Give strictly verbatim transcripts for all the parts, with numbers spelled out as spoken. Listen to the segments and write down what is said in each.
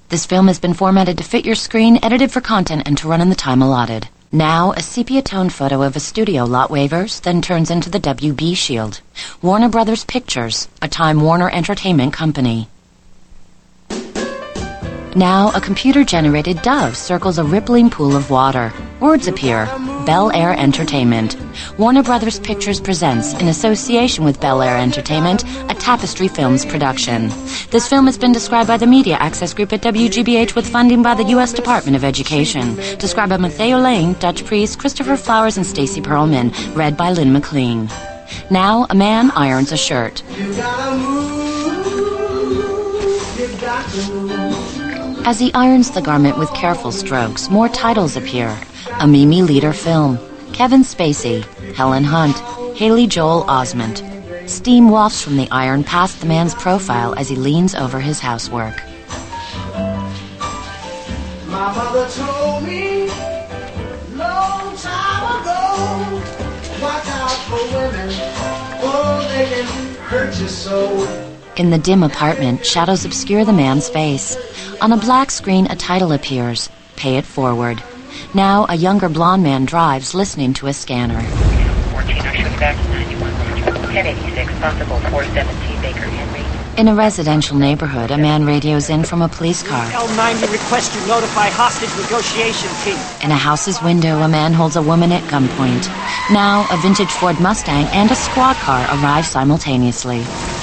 This film has been formatted to fit your screen, edited for content, and to run in the time allotted. Now, a sepia-toned photo of a studio lot wavers, then turns into the W B shield. Warner Brothers Pictures, a Time Warner Entertainment company. Now, a computer-generated dove circles a rippling pool of water. Words appear. Bel Air Entertainment. Warner Brothers Pictures presents, in association with Bel Air Entertainment, a Tapestry Films production. This film has been described by the Media Access Group at W G B H with funding by the U S Department of Education. Described by Matteo Lane, Dutch Priest, Christopher Flowers, and Stacy Perlman. Read by Lynn McLean. Now, a man irons a shirt. You gotta move. You got to move. As he irons the garment with careful strokes, more titles appear. A Mimi Leader film. Kevin Spacey, Helen Hunt, Haley Joel Osment. Steam wafts from the iron past the man's profile as he leans over his housework. My mother told me long time ago, watch out for women, oh, they can hurt you so. In the dim apartment, shadows obscure the man's face. On a black screen, a title appears. Pay it forward. Now, a younger blonde man drives, listening to a scanner. fourteen Usher ninety-one ten eighty-six, possible four seventeen Baker Henry. In a residential neighborhood, a man radios in from a police car. L ninety request you notify hostage negotiation team. In a house's window, a man holds a woman at gunpoint. Now, a vintage Ford Mustang and a squad car arrive simultaneously.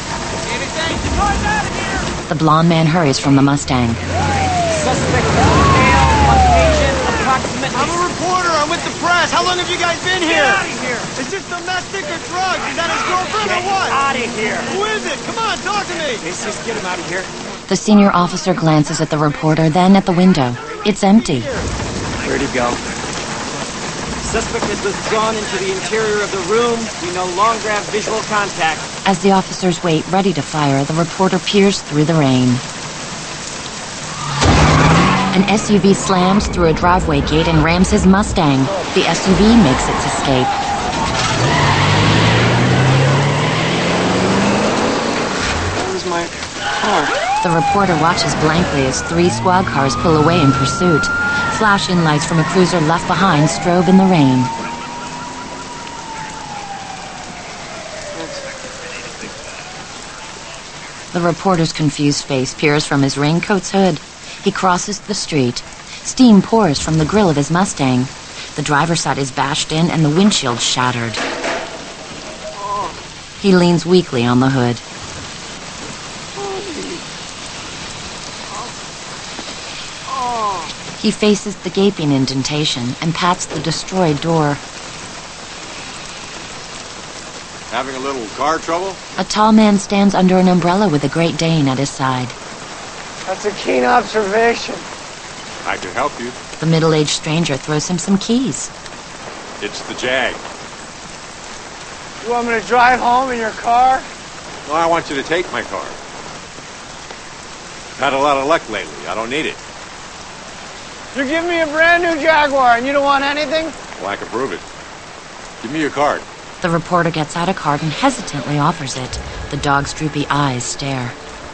The blonde man hurries from the Mustang. Suspect male, Caucasian, approximately. I'm a reporter. I'm with the press. How long have you guys been here? Get out of here. Is this domestic or drugs? Is that his girlfriend Get or what? out of here. Who is it? Come on, talk to me. Let's just get him out of here. The senior officer glances at the reporter, then at the window. It's empty. Where'd he go? Suspect has withdrawn into the interior of the room. We no longer have visual contact. As the officers wait, ready to fire, the reporter peers through the rain. An S U V slams through a driveway gate and rams his Mustang. The S U V makes its escape. Where's my car? The reporter watches blankly as three squad cars pull away in pursuit. Flashing lights from a cruiser left behind strobe in the rain. The reporter's confused face peers from his raincoat's hood. He crosses the street. Steam pours from the grill of his Mustang. The driver's side is bashed in and the windshield shattered. He leans weakly on the hood. He faces the gaping indentation and pats the destroyed door. Having a little car trouble? A tall man stands under an umbrella with a Great Dane at his side. That's a keen observation. I can help you. The middle-aged stranger throws him some keys. It's the Jag. You want me to drive home in your car? No, I want you to take my car. Had a lot of luck lately. I don't need it. You give me a brand new Jaguar and you don't want anything? Well, I can prove it. Give me your card. The reporter gets out a card and hesitantly offers it. The dog's droopy eyes stare.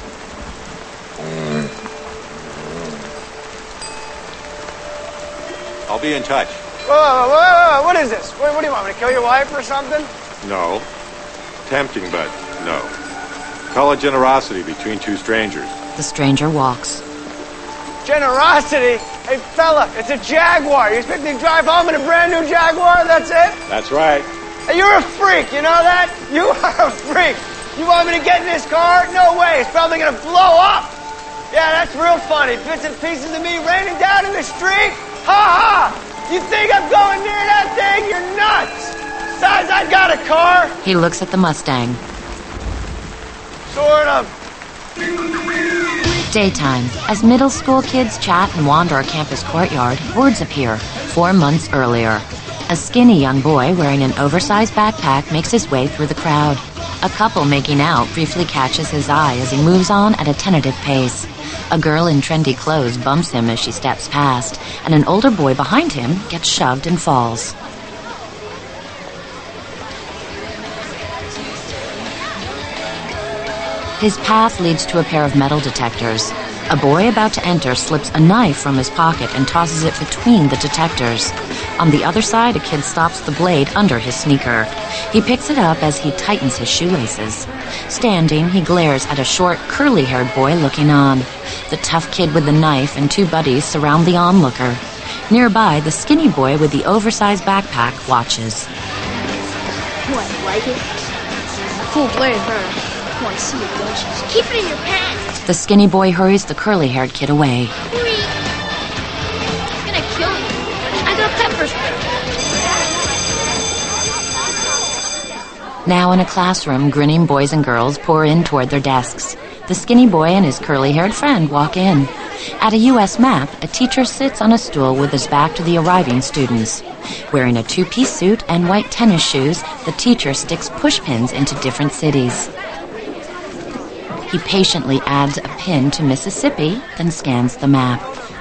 I'll be in touch. Whoa, whoa, whoa, what is this? What, what do you want me to kill your wife or something? No. Tempting, but no. Call it generosity between two strangers. The stranger walks. Generosity? Hey, fella, it's a Jaguar. You expect me to drive home in a brand new Jaguar? That's it? That's right. Hey, you're a freak, you know that? You are a freak. You want me to get in this car? No way. It's probably going to blow up. Yeah, that's real funny. Bits and pieces of me raining down in the street? Ha ha! You think I'm going near that thing? You're nuts. Besides, I got a car. He looks at the Mustang. Sort of. Daytime. As middle school kids chat and wander a campus courtyard, words appear. Four months earlier. A skinny young boy wearing an oversized backpack makes his way through the crowd. A couple making out briefly catches his eye as he moves on at a tentative pace. A girl in trendy clothes bumps him as she steps past, and an older boy behind him gets shoved and falls. His path leads to a pair of metal detectors. A boy about to enter slips a knife from his pocket and tosses it between the detectors. On the other side, a kid stops the blade under his sneaker. He picks it up as he tightens his shoelaces. Standing, he glares at a short, curly-haired boy looking on. The tough kid with the knife and two buddies surround the onlooker. Nearby, the skinny boy with the oversized backpack watches. What, like it? Cool blade, huh? Want to see it, don't you? Keep it in your pants. The skinny boy hurries the curly-haired kid away. Hurry. It's gonna kill you. I got pepper spray. Now in a classroom, grinning boys and girls pour in toward their desks. The skinny boy and his curly-haired friend walk in. At a U S map, a teacher sits on a stool with his back to the arriving students. Wearing a two-piece suit and white tennis shoes, the teacher sticks pushpins into different cities. He patiently adds a pin to Mississippi, then scans the map.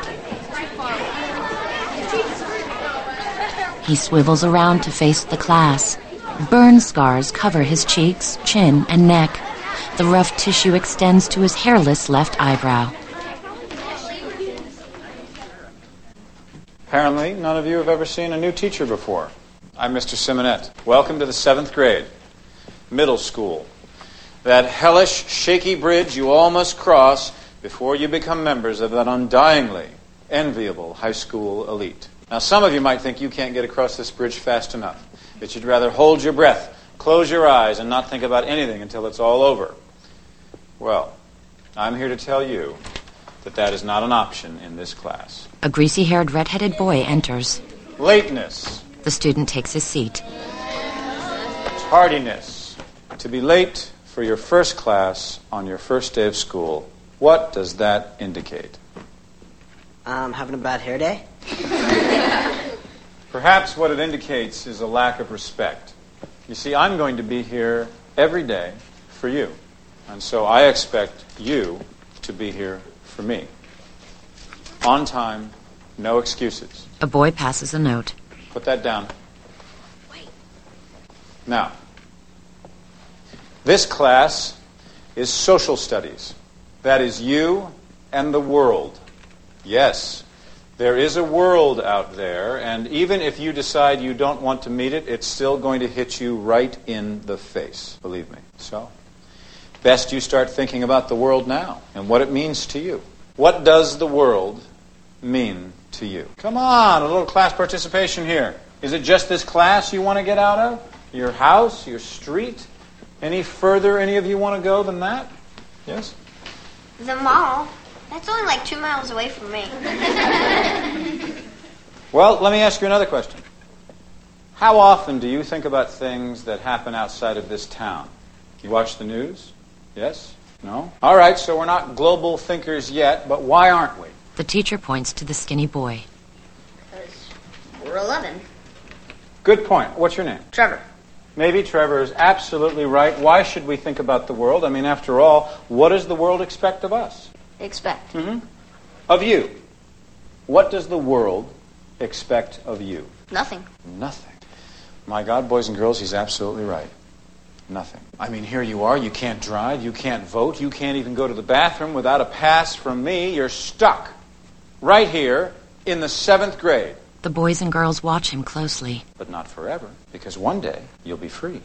He swivels around to face the class. Burn scars cover his cheeks, chin, and neck. The rough tissue extends to his hairless left eyebrow. Apparently, none of you have ever seen a new teacher before. I'm Mister Simonette. Welcome to the seventh grade, middle school. That hellish, shaky bridge you all must cross before you become members of that undyingly enviable high school elite. Now, some of you might think you can't get across this bridge fast enough, that you'd rather hold your breath, close your eyes, and not think about anything until it's all over. Well, I'm here to tell you that that is not an option in this class. A greasy-haired, red-headed boy enters. Lateness. The student takes his seat. Tardiness. To be late for your first class on your first day of school. What does that indicate? Um, having a bad hair day? Perhaps what it indicates is a lack of respect. You see, I'm going to be here every day for you. And so I expect you to be here for me. On time, no excuses. A boy passes a note. Put that down. Wait. Now, this class is social studies. That is you and the world. Yes, there is a world out there, and even if you decide you don't want to meet it, it's still going to hit you right in the face, believe me. So, best you start thinking about the world now and what it means to you. What does the world mean to you? Come on, a little class participation here. Is it just this class you want to get out of? Your house, your street? Any further any of you want to go than that? Yes? The mall. That's only like two miles away from me. Well, let me ask you another question. How often do you think about things that happen outside of this town? You watch the news? Yes? No? All right, so we're not global thinkers yet, but why aren't we? The teacher points to the skinny boy. Because we're eleven. Good point. What's your name? Trevor. Maybe Trevor is absolutely right. Why should we think about the world? I mean, after all, what does the world expect of us? Expect. Mm-hmm. Of you. What does the world expect of you? Nothing. Nothing. My God, boys and girls, he's absolutely right. Nothing. I mean, here you are. You can't drive. You can't vote. You can't even go to the bathroom without a pass from me. You're stuck right here in the seventh grade. The boys and girls watch him closely. But not forever, because one day you'll be free.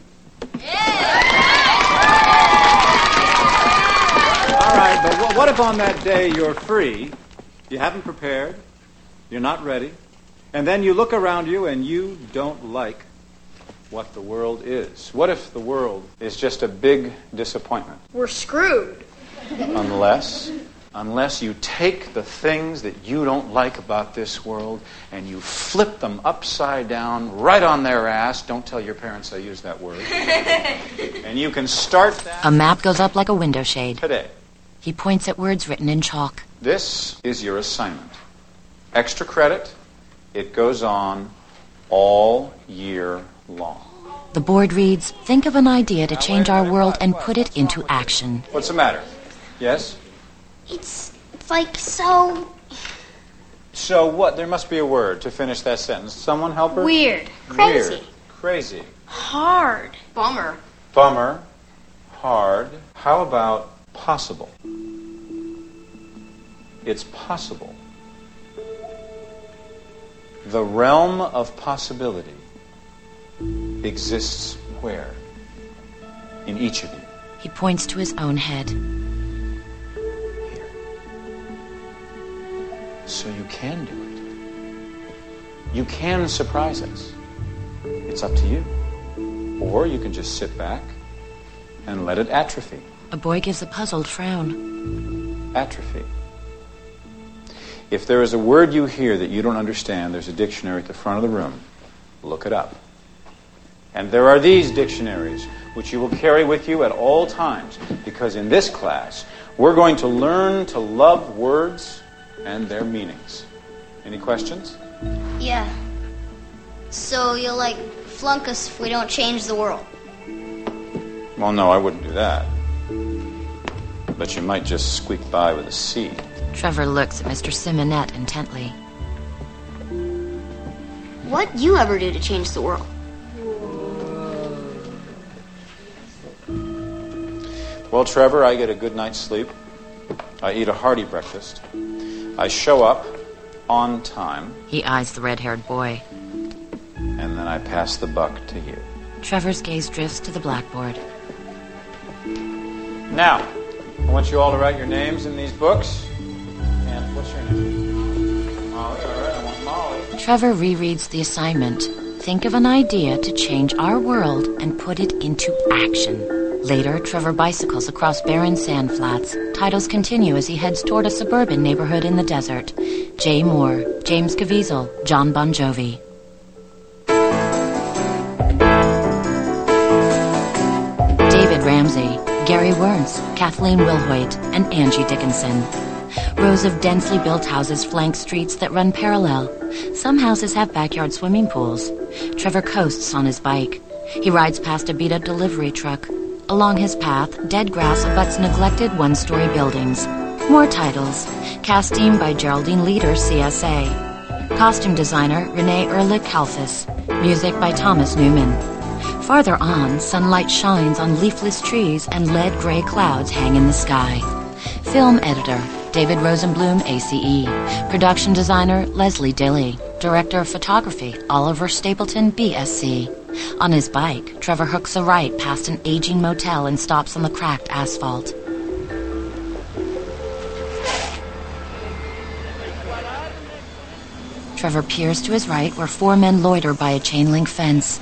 All right, but what if on that day you're free, you haven't prepared, you're not ready, and then you look around you and you don't like what the world is? What if the world is just a big disappointment? We're screwed. Unless, unless you take the things that you don't like about this world and you flip them upside down right on their ass. Don't tell your parents I used that word. And you can start that. A map goes up like a window shade. Today. He points at words written in chalk. This is your assignment. Extra credit. It goes on all year long. The board reads, think of an idea to change our world and put it into action. What's the matter? Yes? It's, it's like so... So what? There must be a word to finish that sentence. Someone help her? Weird. Crazy. Weird. Crazy. Hard. Bummer. Bummer. Hard. How about possible? It's possible. The realm of possibility exists where? In each of you. He points to his own head. Here. So you can do it. You can surprise us. It's up to you. Or you can just sit back and let it atrophy. A boy gives a puzzled frown. Atrophy. If there is a word you hear that you don't understand, there's a dictionary at the front of the room. Look it up. And there are these dictionaries, which you will carry with you at all times, because in this class, we're going to learn to love words and their meanings. Any questions? Yeah. So you'll, like, flunk us if we don't change the world? Well, no, I wouldn't do that. But you might just squeak by with a C. Trevor looks at Mister Simonette intently. What'd you ever do to change the world? Well, Trevor, I get a good night's sleep. I eat a hearty breakfast. I show up on time. He eyes the red-haired boy. And then I pass the buck to you. Trevor's gaze drifts to the blackboard. Now, I want you all to write your names in these books. And what's your name? Molly, all right, I want Molly. Trevor rereads the assignment. Think of an idea to change our world and put it into action. Later, Trevor bicycles across barren sand flats. Titles continue as he heads toward a suburban neighborhood in the desert. Jay Moore, James Caviezel, John Bon Jovi. David Ramsey, Gary Wernz, Kathleen Wilhoit, and Angie Dickinson. Rows of densely built houses flank streets that run parallel. Some houses have backyard swimming pools. Trevor coasts on his bike. He rides past a beat-up delivery truck. Along his path, dead grass abuts neglected one-story buildings. More titles. Casting by Geraldine Leader, C S A. Costume designer, Renee Ehrlich-Kalfus. Music by Thomas Newman. Farther on, sunlight shines on leafless trees and lead-gray clouds hang in the sky. Film editor, David Rosenblum, A C E. Production designer, Leslie Dilley. Director of photography, Oliver Stapleton, B S C. On his bike, Trevor hooks a right past an aging motel and stops on the cracked asphalt. Trevor peers to his right where four men loiter by a chain-link fence.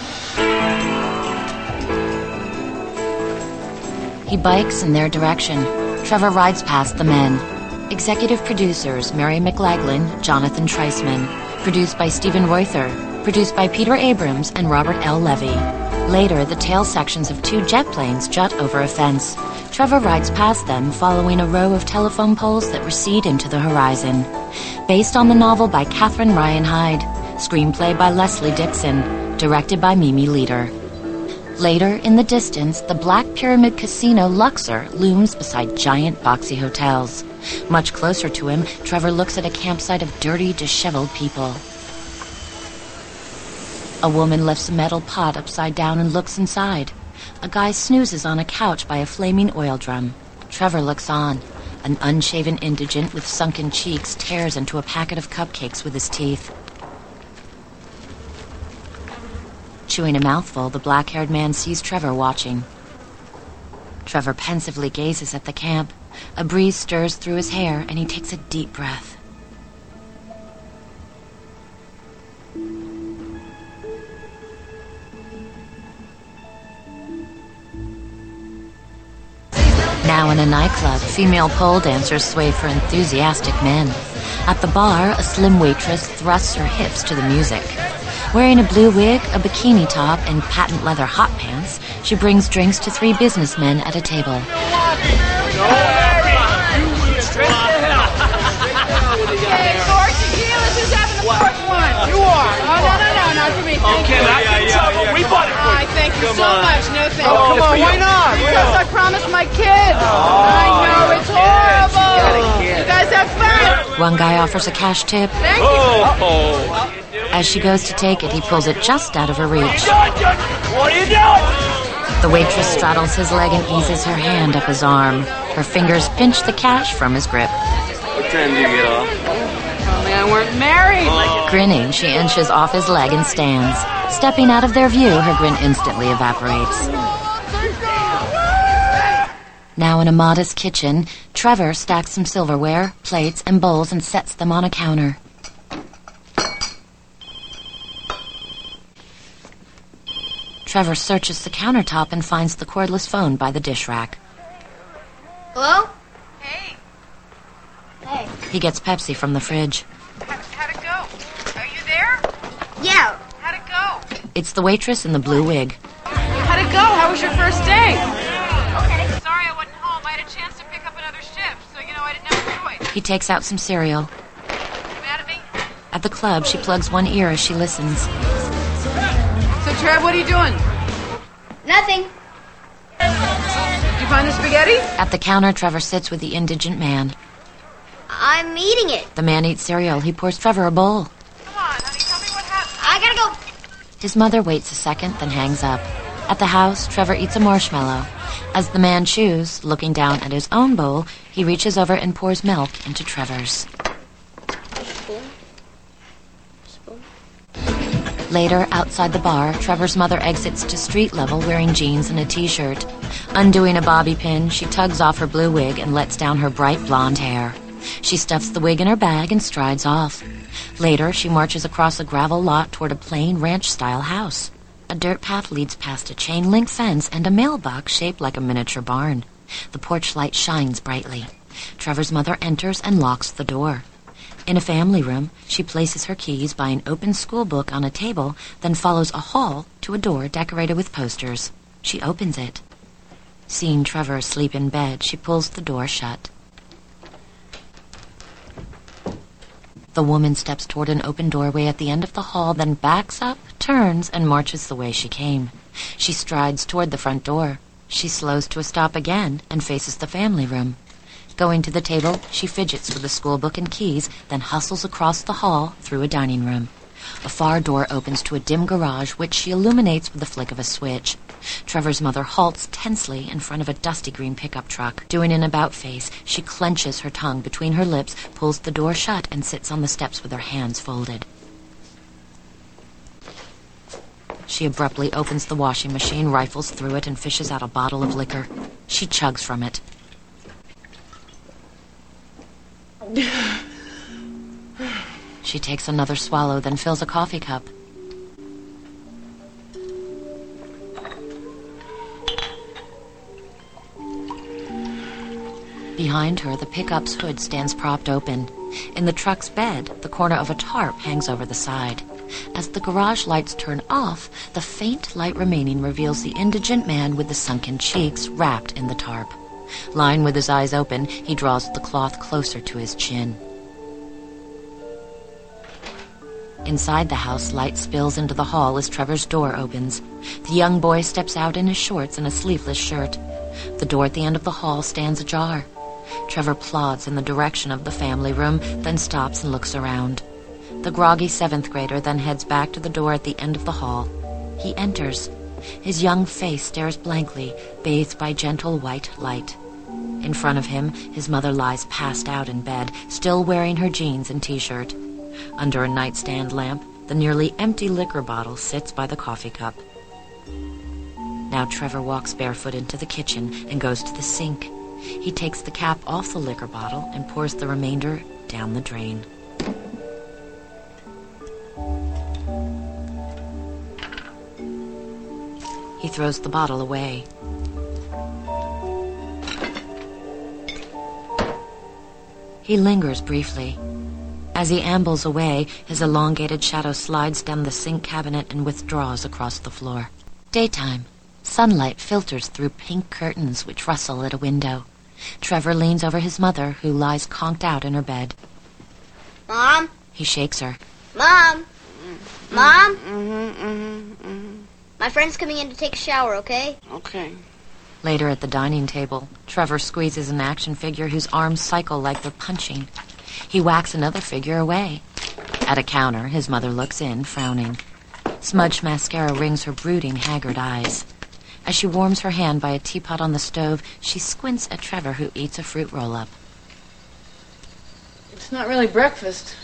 He bikes in their direction. Trevor rides past the men. Executive producers Mary McLaglen, Jonathan Treisman. Produced by Stephen Reuther. Produced by Peter Abrams and Robert L. Levy. Later, the tail sections of two jet planes jut over a fence. Trevor rides past them, following a row of telephone poles that recede into the horizon. Based on the novel by Catherine Ryan Hyde. Screenplay by Leslie Dixon. Directed by Mimi Leader. Later, in the distance, the Black Pyramid Casino Luxor looms beside giant boxy hotels. Much closer to him, Trevor looks at a campsite of dirty, disheveled people. A woman lifts a metal pot upside down and looks inside. A guy snoozes on a couch by a flaming oil drum. Trevor looks on. An unshaven indigent with sunken cheeks tears into a packet of cupcakes with his teeth. Chewing a mouthful, the black-haired man sees Trevor watching. Trevor pensively gazes at the camp. A breeze stirs through his hair, and he takes a deep breath. Now in a nightclub, female pole dancers sway for enthusiastic men. At the bar, a slim waitress thrusts her hips to the music. Wearing a blue wig, a bikini top, and patent leather hot pants, she brings drinks to three businessmen at a table. Hey, four tequilas, who's having the fourth one? You are. Oh, no, no, no, not for me. Thank Okay, you. I can tell, but we bought it for you. All right, thank you Come so on. much. No, thank Oh, you. come on, why not? Because I promised my kids. I know, it's horrible. You guys have fun. One guy offers a cash tip. Thank you. Oh. As she goes to take it, he pulls it just out of her reach. What are you doing? The waitress straddles his leg and eases her hand up his arm. Her fingers pinch the cash from his grip. pretending it off. Only I weren't married. Oh. Grinning, she inches off his leg and stands. Stepping out of their view, her grin instantly evaporates. Now in a modest kitchen, Trevor stacks some silverware, plates, and bowls and sets them on a counter. Trevor searches the countertop and finds the cordless phone by the dish rack. Hello? Hey, Hey. He gets Pepsi from the fridge. how, how'd it go? Are you there? Yeah. How'd it go? It's the waitress in the blue wig. How'd it go? How was your first day? Okay. Sorry I wasn't home. I had a chance to pick up another shift, so, you know, I didn't have a choice. He takes out some cereal. You mad at me? At the club, she plugs one ear as she listens. So, Trev, what are you doing? Nothing. Did you find the spaghetti? At the counter, Trevor sits with the indigent man. I'm eating it. The man eats cereal. He pours Trevor a bowl. Come on, honey, tell me what happened. I gotta go. His mother waits a second, then hangs up. At the house, Trevor eats a marshmallow. As the man chews, looking down at his own bowl, he reaches over and pours milk into Trevor's. Spoon. Spoon. Later, outside the bar, Trevor's mother exits to street level wearing jeans and a t-shirt. Undoing a bobby pin, she tugs off her blue wig and lets down her bright blonde hair. She stuffs the wig in her bag and strides off. Later, she marches across a gravel lot toward a plain ranch-style house. A dirt path leads past a chain-link fence and a mailbox shaped like a miniature barn. The porch light shines brightly. Trevor's mother enters and locks the door. In a family room, she places her keys by an open school book on a table, then follows a hall to a door decorated with posters. She opens it. Seeing Trevor asleep in bed, she pulls the door shut. The woman steps toward an open doorway at the end of the hall, then backs up, turns, and marches the way she came. She strides toward the front door. She slows to a stop again and faces the family room. Going to the table, she fidgets with the school book and keys, then hustles across the hall through a dining room. A far door opens to a dim garage, which she illuminates with the flick of a switch. Trevor's mother halts tensely in front of a dusty green pickup truck. Doing an about-face, she clenches her tongue between her lips, pulls the door shut, and sits on the steps with her hands folded. She abruptly opens the washing machine, rifles through it, and fishes out a bottle of liquor. She chugs from it. She takes another swallow, then fills a coffee cup. Behind her, the pickup's hood stands propped open. In the truck's bed, the corner of a tarp hangs over the side. As the garage lights turn off, the faint light remaining reveals the indigent man with the sunken cheeks wrapped in the tarp. Lying with his eyes open, he draws the cloth closer to his chin. Inside the house, light spills into the hall as Trevor's door opens. The young boy steps out in his shorts and a sleeveless shirt. The door at the end of the hall stands ajar. Trevor plods in the direction of the family room, then stops and looks around. The groggy seventh grader then heads back to the door at the end of the hall. He enters. His young face stares blankly, bathed by gentle white light. In front of him, his mother lies passed out in bed, still wearing her jeans and t-shirt. Under a nightstand lamp, the nearly empty liquor bottle sits by the coffee cup. Now Trevor walks barefoot into the kitchen and goes to the sink. He takes the cap off the liquor bottle and pours the remainder down the drain. He throws the bottle away. He lingers briefly. As he ambles away, his elongated shadow slides down the sink cabinet and withdraws across the floor. Daytime. Sunlight filters through pink curtains which rustle at a window. Trevor leans over his mother, who lies conked out in her bed. Mom? He shakes her. Mom? Mom? Mm-hmm, mm-hmm, mm-hmm. My friend's coming in to take a shower, okay? Okay. Later at the dining table, Trevor squeezes an action figure whose arms cycle like they're punching. He whacks another figure away. At a counter, his mother looks in, frowning. Smudged mascara rings her brooding, haggard eyes. As she warms her hand by a teapot on the stove, she squints at Trevor, who eats a fruit roll-up. It's not really breakfast.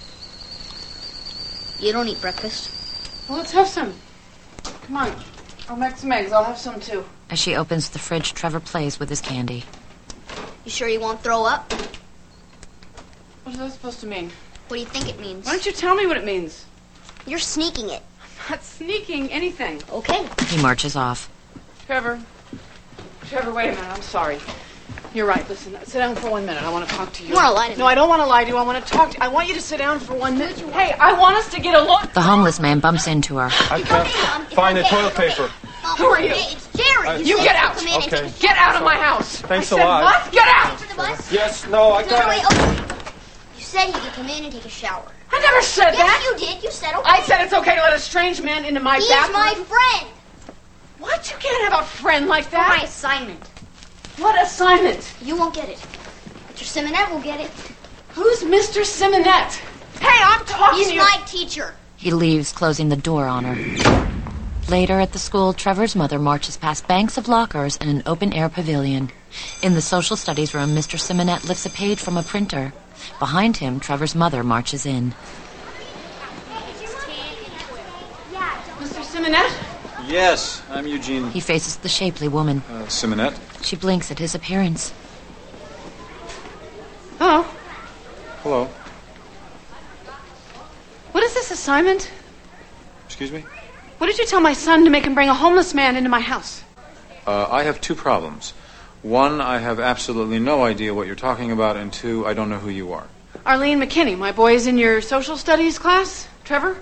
You don't eat breakfast. Well, let's have some. Come on. I'll make some eggs. I'll have some, too. As she opens the fridge, Trevor plays with his candy. You sure you won't throw up? What is that supposed to mean? What do you think it means? Why don't you tell me what it means? You're sneaking it. I'm not sneaking anything. Okay. He marches off. Trevor. Trevor, wait a minute. I'm sorry. You're right. Listen, sit down for one minute. I want to talk to you. You want to lie to me? No, I don't want to lie to you. I want to talk to you. I want you to sit down for one minute. Hey, I want us to get along. The homeless man bumps into her. I can't find the toilet paper. Who are you? It's Jerry. Uh, You get out. Okay. Get out of my house. Thanks I a said, lot. What? Get out. To the bus? Yes, no, I No, got wait, it. okay. You said he could come in and take a shower. I never said Yes, that. you did. You said okay. I said it's okay to let a strange man into my He's bathroom. my friend. What? You can't have a friend like For my that. assignment. What assignment? You won't get it. Mister Simonet will get it. Who's Mister Simonet? Hey, I'm talking He's to you. my teacher. He leaves, closing the door on her. Later at the school, Trevor's mother marches past banks of lockers and an open-air pavilion. In the social studies room, Mister Simonet lifts a page from a printer. Behind him, Trevor's mother marches in. Mister Simonet? Yes, I'm Eugene. He faces the shapely woman. Uh, Simonet. She blinks at his appearance. Oh. Hello. What is this assignment? Excuse me? What did you tell my son to make him bring a homeless man into my house? Uh, I have two problems. One, I have absolutely no idea what you're talking about, and two, I don't know who you are. Arlene McKinney, my boy is in your social studies class. Trevor?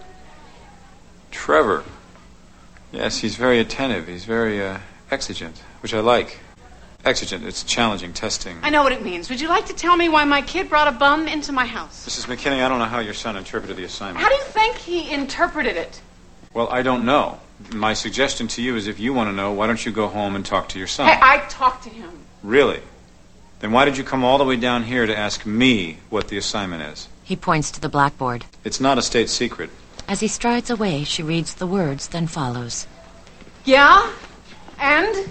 Trevor. Yes, he's very attentive. He's very uh, exigent, which I like. Exigent, it's challenging testing. I know what it means. Would you like to tell me why my kid brought a bum into my house? Missus McKinney, I don't know how your son interpreted the assignment. How do you think he interpreted it? Well, I don't know. My suggestion to you is if you want to know, why don't you go home and talk to your son? Hey, I talked to him. Really? Then why did you come all the way down here to ask me what the assignment is? He points to the blackboard. It's not a state secret. As he strides away, she reads the words, then follows. Yeah? And?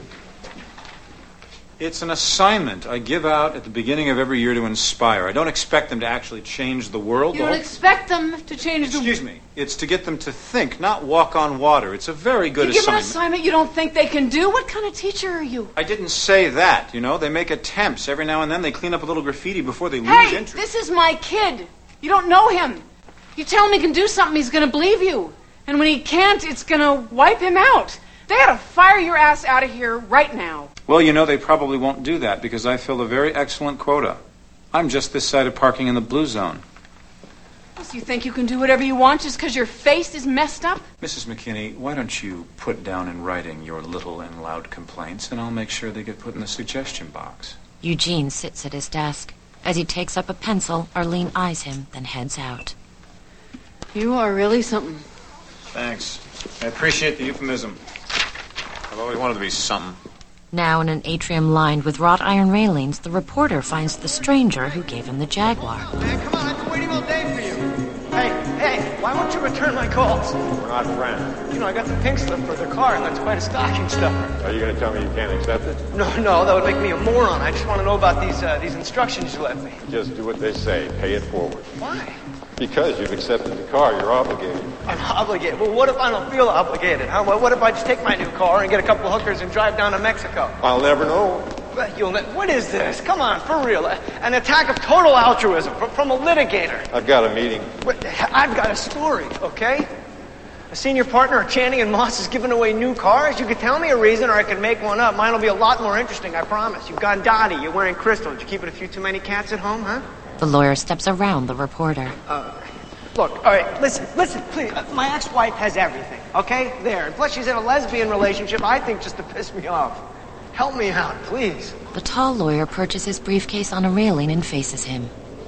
It's an assignment I give out at the beginning of every year to inspire. I don't expect them to actually change the world. You the don't whole... expect them to change the... Excuse me. It's to get them to think, not walk on water. It's a very good You give an assignment. assignment you don't think they can do? What kind of teacher are you? I didn't say that, you know. They make attempts. Every now and then they clean up a little graffiti before they lose Hey, interest. this is my kid. You don't know him. You tell him he can do something, he's going to believe you. And when he can't, it's going to wipe him out. They ought to fire your ass out of here right now. Well, you know, they probably won't do that because I fill a very excellent quota. I'm just this side of parking in the blue zone. So you think you can do whatever you want just because your face is messed up? Missus McKinney, why don't you put down in writing your little and loud complaints, and I'll make sure they get put in the suggestion box. Eugene sits at his desk. As he takes up a pencil, Arlene eyes him, then heads out. You are really something. Thanks. I appreciate the euphemism. I've always wanted to be something. Now, in an atrium lined with wrought iron railings, the reporter finds the stranger who gave him the Jaguar. Man, come on, I've been waiting all day for you. Hey, hey, why won't you return my calls? We're not friends. You know, I got the pink slip for the car, and that's quite a stocking stuffer. Are you going to tell me you can't accept it? No, no, that would make me a moron. I just want to know about these uh, these instructions you left me. Just do what they say. Pay it forward. Why? Because you've accepted the car, you're obligated. I'm obligated. Well, what if I don't feel obligated? Huh? Well, what if I just take my new car and get a couple hookers and drive down to Mexico? I'll never know. But you'll ne- what is this? Come on, for real. An attack of total altruism from, from a litigator. I've got a meeting. But I've got a story, okay? A senior partner at Channing and Moss is giving away new cars. You could tell me a reason or I could make one up. Mine will be a lot more interesting, I promise. You've gone dotty. You're wearing crystal. Did you keep it a few too many cats at home, huh? The lawyer steps around the reporter. Uh, look, all right, listen, listen, please. Uh, my ex-wife has everything, okay? There. And plus she's in a lesbian relationship, I think, just to piss me off. Help me out, please. The tall lawyer perches his briefcase on a railing and faces him.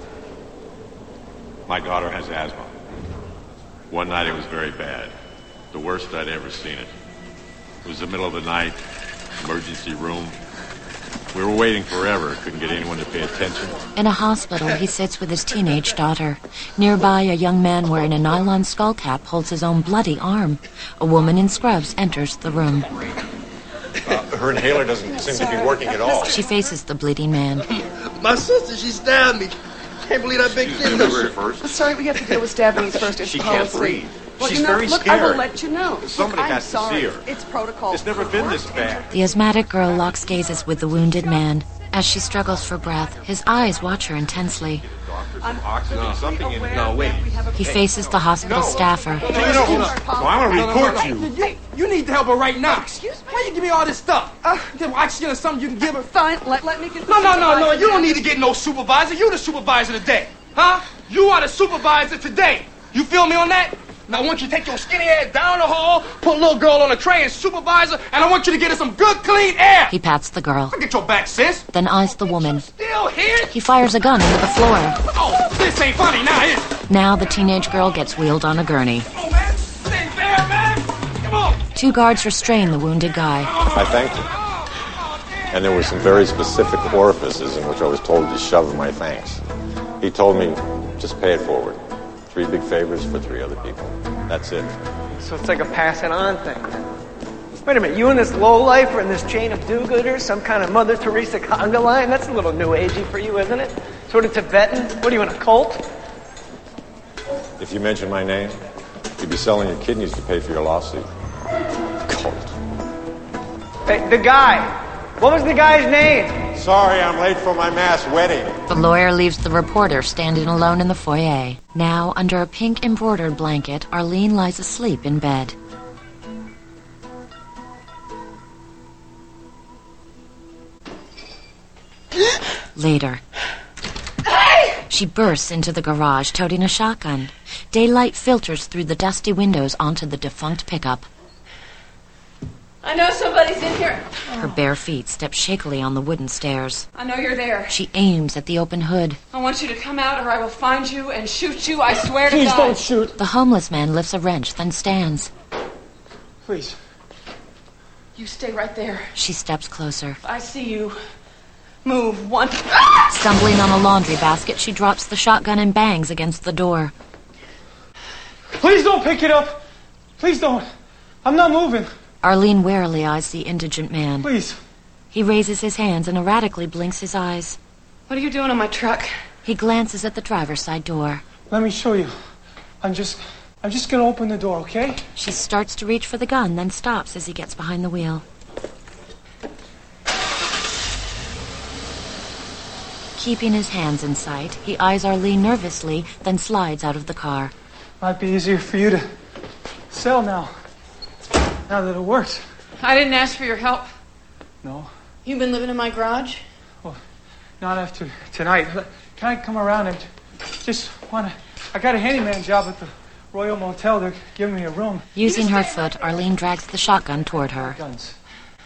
My daughter has asthma. One night it was very bad. The worst I'd ever seen it. It was the middle of the night, emergency room. We were waiting forever. Couldn't get anyone to pay attention. In a hospital, he sits with his teenage daughter. Nearby, a young man wearing a nylon skull cap holds his own bloody arm. A woman in scrubs enters the room. Uh, her inhaler doesn't seem to be working at all. She faces the bleeding man. My sister, she stabbed me. Can't believe that big thing. I'm sorry, we have to deal with stabbings first. It's She can't policy. breathe. Well, She's you know, very look, scared. I will let you know. Somebody look, has I'm to sorry. see her. It's protocol. It's never been this bad. The asthmatic girl locks gazes with the wounded man. As she struggles for breath, his eyes watch her intensely. Oxygen, something in here. No, wait. He faces the hospital staffer. So I'm gonna report you. you. You need to help her right now. Excuse me? Why you give me all this stuff? Uh, Give her oxygen or something you can give her? Fine, let, let me get the No, no, no, no. supervisor. You don't need to get no supervisor. You the supervisor today. Huh? You are the supervisor today. You feel me on that? Now I want you to take your skinny ass down the hall, put a little girl on a tray and supervisor, and I want you to get her some good, clean air. He pats the girl, Get your back, sis. then eyes the woman. Still here? He fires a gun into the floor. Oh, this ain't funny now, is it? Now the teenage girl gets wheeled on a gurney. Oh, man. This ain't fair, man. Come on. Two guards restrain the wounded guy. I thanked him. And there were some very specific orifices in which I was told to shove my thanks. He told me, just pay it forward. Three big favors for three other people. That's it. So it's like a passing on thing. Wait a minute, you and this lowlife are in this chain of do-gooders, some kind of Mother Teresa conga line? That's a little new agey for you, isn't it? Sort of Tibetan? What are you, in a cult? If you mention my name, you'd be selling your kidneys to pay for your lawsuit. Cult. Hey, the guy. What was the guy's name? Sorry, I'm late for my mass wedding. The lawyer leaves the reporter standing alone in the foyer. Now, under a pink embroidered blanket, Arlene lies asleep in bed. Later. She bursts into the garage, toting a shotgun. Daylight filters through the dusty windows onto the defunct pickup. I know somebody's in here. Her bare feet step shakily on the wooden stairs. I know you're there. She aims at the open hood. I want you to come out or I will find you and shoot you. I swear to Please God. don't shoot. The homeless man lifts a wrench, then stands. Please. You stay right there. She steps closer. I see you. Move one. Stumbling on a laundry basket, she drops the shotgun and bangs against the door. Please don't pick it up. Please don't. I'm not moving. Arlene warily eyes the indigent man. Please. He raises his hands and erratically blinks his eyes. What are you doing on my truck? He glances at the driver's side door. Let me show you. I'm just... I'm just gonna open the door, okay? She starts to reach for the gun, then stops as he gets behind the wheel. Keeping his hands in sight, he eyes Arlene nervously, then slides out of the car. Might be easier for you to sell now. Now that it works. I didn't ask for your help. No, You've been living in my garage? not after tonight. Can I come around and just wanna... I got a handyman job at the Royal Motel. They're giving me a room. Using her foot, Arlene drags the shotgun toward her. Guns.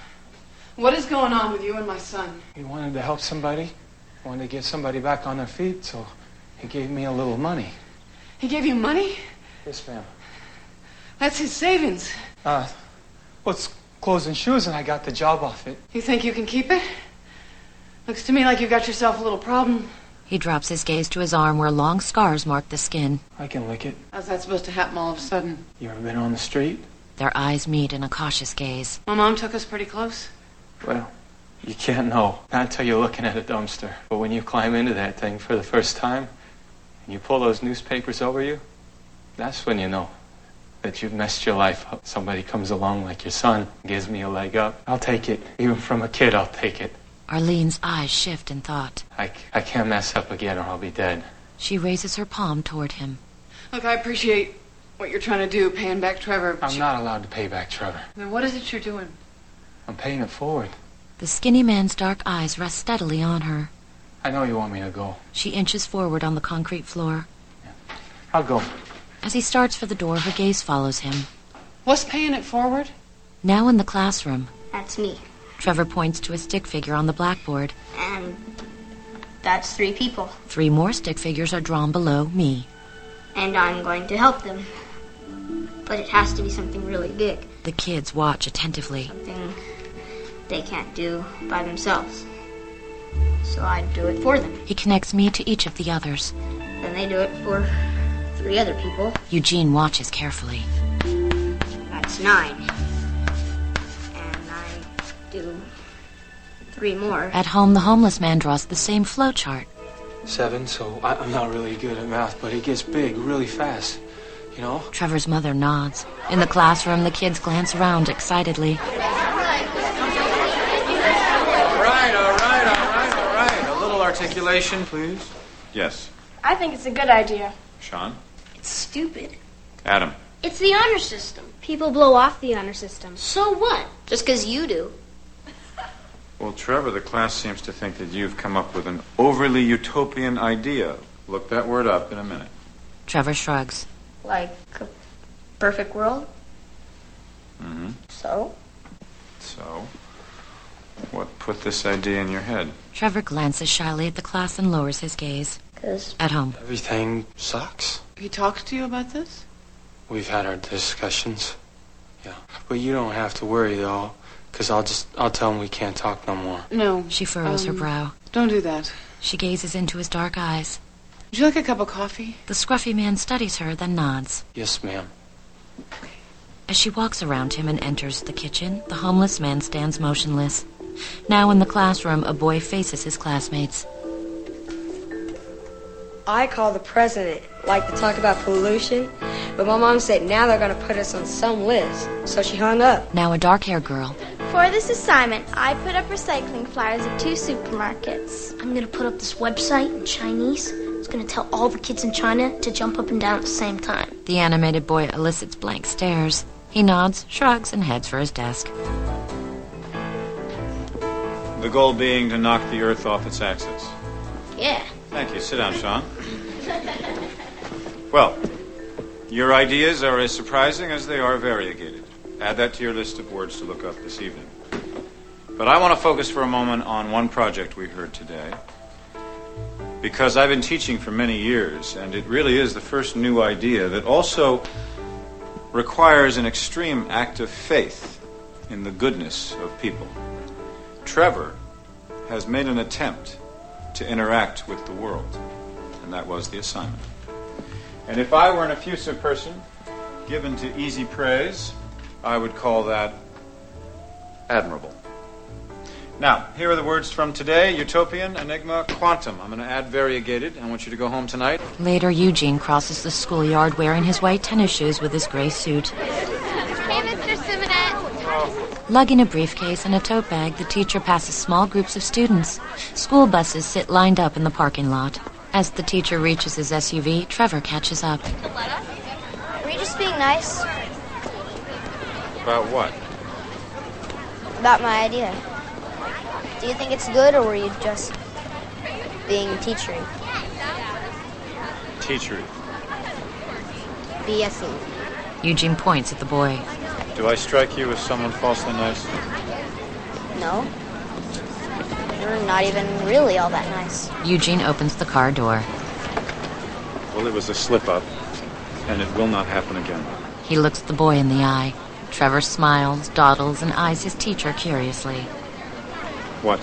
What is going on with you and my son? He wanted to help somebody. Wanted to get somebody back on their feet, so he gave me a little money. He gave you money? Yes, ma'am. That's his savings. Uh, well, it's clothes and shoes, and I got the job off it. You think you can keep it? Looks to me like you've got yourself a little problem. He drops his gaze to his arm where long scars mark the skin. I can lick it. How's that supposed to happen all of a sudden? You ever been on the street? Their eyes meet in a cautious gaze. My mom took us pretty close. Well, you can't know. Not until you're looking at a dumpster. But when you climb into that thing for the first time, and you pull those newspapers over you, that's when you know that you've messed your life up. Somebody comes along like your son, gives me a leg up. I'll take it. Even from a kid, I'll take it. Arlene's eyes shift in thought. I, I can't mess up again or I'll be dead. She raises her palm toward him. Look, I appreciate what you're trying to do, paying back Trevor. but I'm you- not allowed to pay back Trevor. Then what is it you're doing? I'm paying it forward. The skinny man's dark eyes rest steadily on her. I know you want me to go. She inches forward on the concrete floor. I'll go. As he starts for the door, her gaze follows him. What's paying it forward? Now in the classroom, That's me. Trevor points to a stick figure on the blackboard. And that's three people. Three more stick figures are drawn below me. And I'm going to help them. But it has to be something really big. The kids watch attentively. Something they can't do by themselves. So I do it for them. He connects me to each of the others. Then they do it for three other people. Eugene watches carefully. That's nine. And I do three more. At home, the homeless man draws the same flow chart. seven, so I, I'm not really good at math, but it gets big really fast, you know? Trevor's mother nods. In the classroom, the kids glance around excitedly. All right, all right, all right, all right. A little articulation, please. Yes. I think it's a good idea. Sean? It's stupid. Adam? It's the honor system. People blow off the honor system. So what? Just because you do. Well, Trevor, the class seems to think that you've come up with an overly utopian idea. Look that word up in a minute. Trevor shrugs. Like a perfect world? Mm-hmm. So? So, what put this idea in your head? Trevor glances shyly at the class and lowers his gaze. Cause at home. Everything sucks. He talked to you about this? We've had our discussions. Yeah. But you don't have to worry, though. Because I'll just, I'll tell him we can't talk no more. No. She furrows um, her brow. Don't do that. She gazes into his dark eyes. Would you like a cup of coffee? The scruffy man studies her, then nods. Yes, ma'am. As she walks around him and enters the kitchen, the homeless man stands motionless. Now in the classroom, a boy faces his classmates. I called the president, like to talk about pollution, but my mom said now they're going to put us on some list, so she hung up. Now a dark-haired girl. For this assignment, I put up recycling flyers at two supermarkets. I'm going to put up this website in Chinese. It's going to tell all the kids in China to jump up and down at the same time. The animated boy elicits blank stares. He nods, shrugs, and heads for his desk. The goal being to knock the Earth off its axis. Yeah. Thank you. Sit down, Sean. Well, your ideas are as surprising as they are variegated. Add that to your list of words to look up this evening. But I want to focus for a moment on one project we heard today. Because I've been teaching for many years, and it really is the first new idea that also requires an extreme act of faith in the goodness of people. Trevor has made an attempt to interact with the world, and that was the assignment. And if I were an effusive person given to easy praise, I would call that admirable. Now, here are the words from today: utopian, enigma, quantum. I'm going to add variegated. I want you to go home tonight. Later, Eugene crosses the schoolyard wearing his white tennis shoes with his gray suit. Hey, Mister Simonet. Lugging a briefcase and a tote bag, the teacher passes small groups of students. School buses sit lined up in the parking lot. As the teacher reaches his S U V, Trevor catches up. Were you just being nice? About what? About my idea. Do you think it's good, or were you just being teachery? Teachery. BSing. Eugene points at the boy. Do I strike you as someone falsely nice? No. You're not even really all that nice. Eugene opens the car door. Well, it was a slip-up, and it will not happen again. He looks the boy in the eye. Trevor smiles, dawdles, and eyes his teacher curiously. What?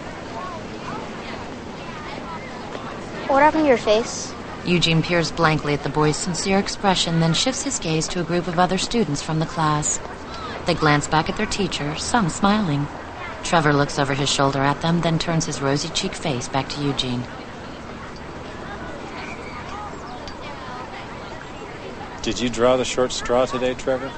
What happened to your face? Eugene peers blankly at the boy's sincere expression, then shifts his gaze to a group of other students from the class. They glance back at their teacher, some smiling. Trevor looks over his shoulder at them, then turns his rosy-cheeked face back to Eugene. Did you draw the short straw today, Trevor?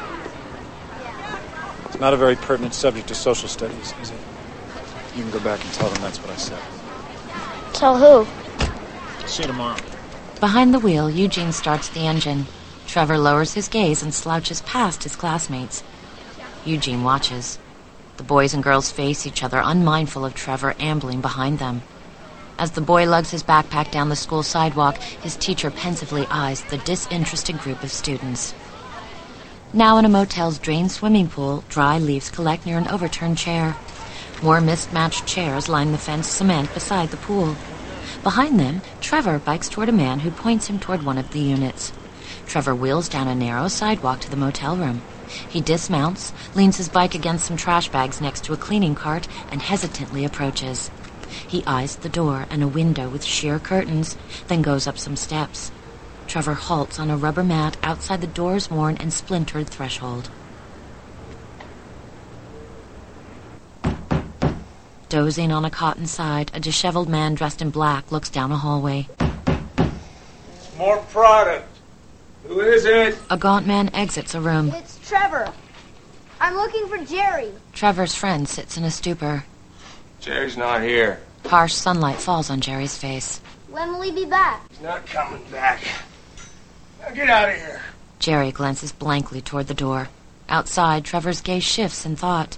It's not a very pertinent subject to social studies, is it? You can go back and tell them that's what I said. Tell who? See you tomorrow. Behind the wheel, Eugene starts the engine. Trevor lowers his gaze and slouches past his classmates. Eugene watches. The boys and girls face each other, unmindful of Trevor ambling behind them. As the boy lugs his backpack down the school sidewalk, his teacher pensively eyes the disinterested group of students. Now in a motel's drained swimming pool, dry leaves collect near an overturned chair. More mismatched chairs line the fenced cement beside the pool. Behind them, Trevor bikes toward a man who points him toward one of the units. Trevor wheels down a narrow sidewalk to the motel room. He dismounts, leans his bike against some trash bags next to a cleaning cart, and hesitantly approaches. He eyes the door and a window with sheer curtains, then goes up some steps. Trevor halts on a rubber mat outside the door's worn and splintered threshold. Dozing on a cotton side, a disheveled man dressed in black looks down a hallway. More product. Who is it? A gaunt man exits a room. It's Trevor. I'm looking for Jerry. Trevor's friend sits in a stupor. Jerry's not here. Harsh sunlight falls on Jerry's face. When will he be back? He's not coming back. Now get out of here. Jerry glances blankly toward the door. Outside, Trevor's gaze shifts in thought.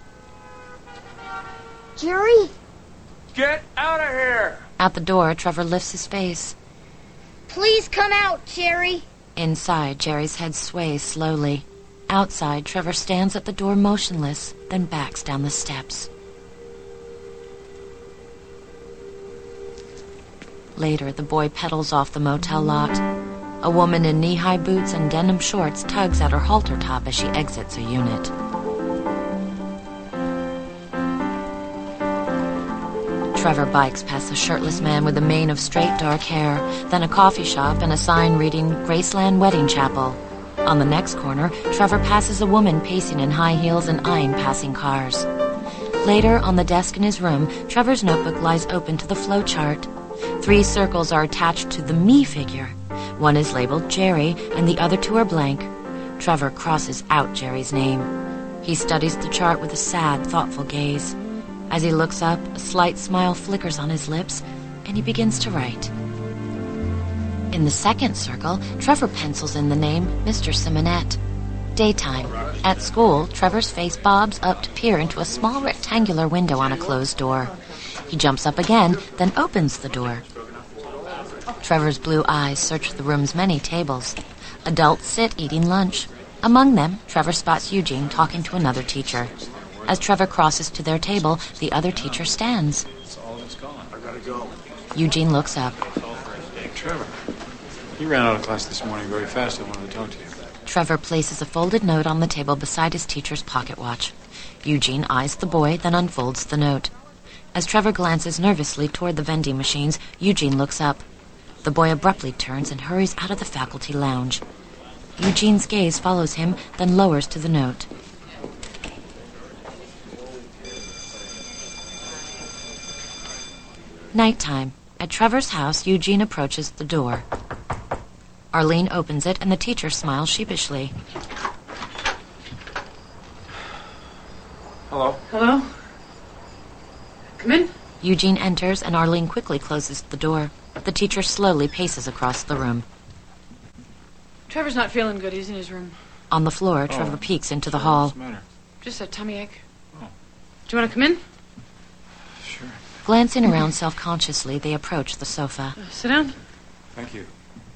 Jerry? Get out of here. At the door, Trevor lifts his face. Please come out, Jerry. Inside, Jerry's head sways slowly. Outside, Trevor stands at the door motionless, then backs down the steps. Later, the boy pedals off the motel lot. A woman in knee-high boots and denim shorts tugs at her halter top as she exits a unit. Trevor bikes past a shirtless man with a mane of straight dark hair, then a coffee shop and a sign reading Graceland Wedding Chapel. On the next corner, Trevor passes a woman pacing in high heels and eyeing passing cars. Later, on the desk in his room, Trevor's notebook lies open to the flow chart. Three circles are attached to the me figure. One is labeled Jerry, and the other two are blank. Trevor crosses out Jerry's name. He studies the chart with a sad, thoughtful gaze. As he looks up, a slight smile flickers on his lips, and he begins to write. In the second circle, Trevor pencils in the name Mister Simonette. Daytime. At school, Trevor's face bobs up to peer into a small rectangular window on a closed door. He jumps up again, then opens the door. Trevor's blue eyes search the room's many tables. Adults sit eating lunch. Among them, Trevor spots Eugene talking to another teacher. As Trevor crosses to their table, the other teacher stands. I gotta go. Eugene looks up. Trevor, you ran out of class this morning very fast. I wanted to talk to you. Trevor places a folded note on the table beside his teacher's pocket watch. Eugene eyes the boy, then unfolds the note. As Trevor glances nervously toward the vending machines, Eugene looks up. The boy abruptly turns and hurries out of the faculty lounge. Eugene's gaze follows him, then lowers to the note. Nighttime. At Trevor's house, Eugene approaches the door. Arlene opens it, and the teacher smiles sheepishly. Hello? Hello? Come in. Eugene enters, and Arlene quickly closes the door. The teacher slowly paces across the room. Trevor's not feeling good. He's in his room. On the floor, Trevor Oh. peeks into the hall. What's the matter? Just a tummy ache. Oh. Do you want to come in? Sure. Glancing around self-consciously, they approach the sofa. Uh, sit down. Thank you.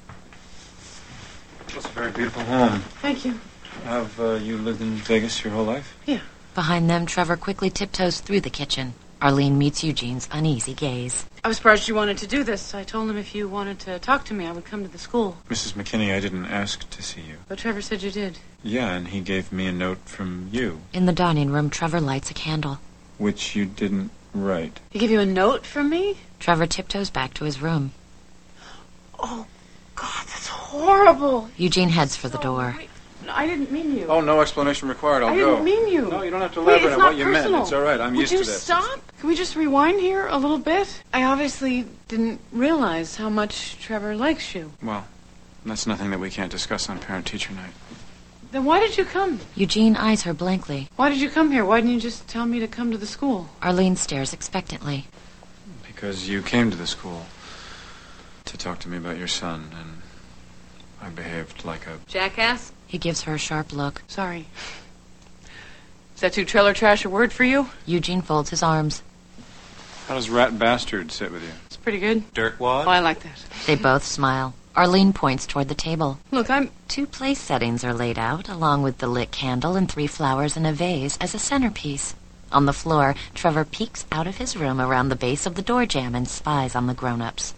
It's a very beautiful home. Thank you. Have uh, you lived in Vegas your whole life? Yeah. Behind them, Trevor quickly tiptoes through the kitchen. Arlene meets Eugene's uneasy gaze. I was surprised you wanted to do this. I told him if you wanted to talk to me, I would come to the school. Missus McKinney, I didn't ask to see you. But Trevor said you did. Yeah, and he gave me a note from you, In the dining room, Trevor lights a candle. which you didn't write. He gave you a note from me? Trevor tiptoes back to his room. Oh, God, that's horrible. Eugene heads for the door. Wait, no, I didn't mean you. Oh, no explanation required. I'll I go. didn't mean you. No, you don't have to Wait, elaborate it's on not what you meant. personal. It's all right. I'm Would used you to this. stop? Can we just rewind here a little bit? I obviously didn't realize how much Trevor likes you. Well, that's nothing that we can't discuss on parent-teacher night. Then why did you come? Eugene eyes her blankly. Why did you come here? Why didn't you just tell me to come to the school? Arlene stares expectantly. Because you came to the school to talk to me about your son, and I behaved like a... Jackass? He gives her a sharp look. Sorry. Is that too trailer trash a word for you? Eugene folds his arms. How does rat bastard sit with you? It's pretty good. Dirtwad? Oh, I like that. They both smile. Arlene points toward the table. Look, I'm... Two place settings are laid out, along with the lit candle and three flowers in a vase as a centerpiece. On the floor, Trevor peeks out of his room around the base of the door jamb and spies on the grown-ups.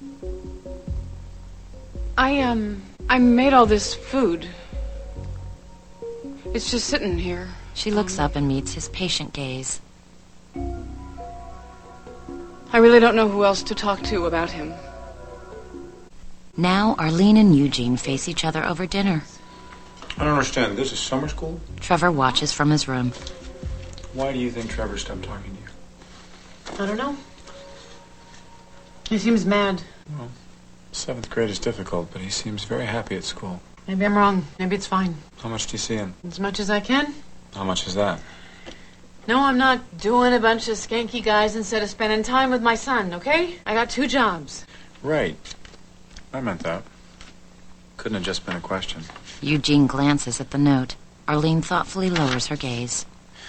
I, um... I made all this food. It's just sitting here. She looks up and meets his patient gaze. I really don't know who else to talk to about him. Now, Arlene and Eugene face each other over dinner. I don't understand. This is summer school? Trevor watches from his room. Why do you think Trevor stopped talking to you? I don't know. He seems mad. Well, seventh grade is difficult, but he seems very happy at school. Maybe I'm wrong. Maybe it's fine. How much do you see him? As much as I can. How much is that? No, I'm not doing a bunch of skanky guys instead of spending time with my son, okay? I got two jobs. Right. I meant that. Couldn't have just been a question. Eugene glances at the note. Arlene thoughtfully lowers her gaze.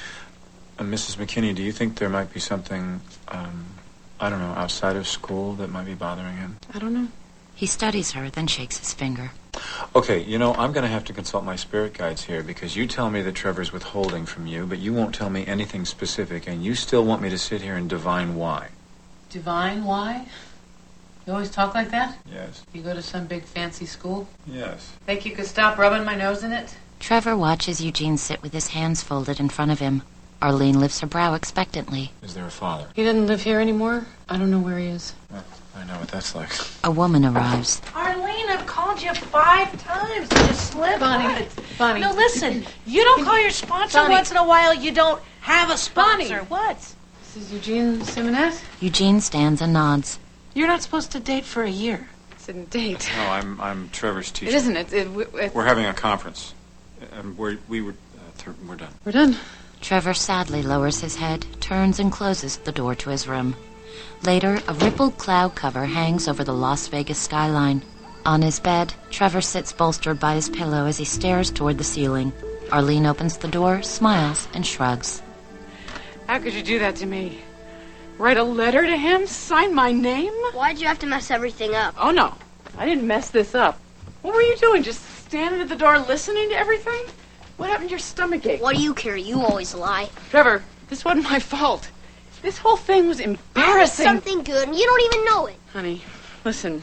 Uh, Missus McKinney, do you think there might be something, um, I don't know, outside of school that might be bothering him? I don't know. He studies her, then shakes his finger. Okay, you know, I'm going to have to consult my spirit guides here because you tell me that Trevor's withholding from you, but you won't tell me anything specific, and you still want me to sit here and divine why. Divine why? You always talk like that? Yes. You go to some big fancy school? Yes. Think you could stop rubbing my nose in it? Trevor watches Eugene sit with his hands folded in front of him. Arlene lifts her brow expectantly. Is there a father? He doesn't live here anymore. I don't know where he is. Well, I know what that's like. A woman arrives. Arlene, I've called you five times. You just slipped. Bonnie, Bonnie. No, listen. You don't call your sponsor Bonnie. once in a while. You don't have a sponsor. Bonnie. What? This is Eugene Simonette. Eugene stands and nods. You're not supposed to date for a year. It's a date. No, I'm I'm Trevor's teacher. It isn't. It, it, it, We're having a conference. Um, we're, we were, uh, th- we're done. We're done. Trevor sadly lowers his head, turns and closes the door to his room. Later, a rippled cloud cover hangs over the Las Vegas skyline. On his bed, Trevor sits bolstered by his pillow as he stares toward the ceiling. Arlene opens the door, smiles, and shrugs. How could you do that to me? Write a letter to him? Sign my name? Why'd you have to mess everything up? Oh, no. I didn't mess this up. What were you doing? Just standing at the door listening to everything? What happened to your stomach ache? What do you care? You always lie. Trevor, this wasn't my fault. This whole thing was embarrassing. Something good, and you don't even know it. Honey, listen.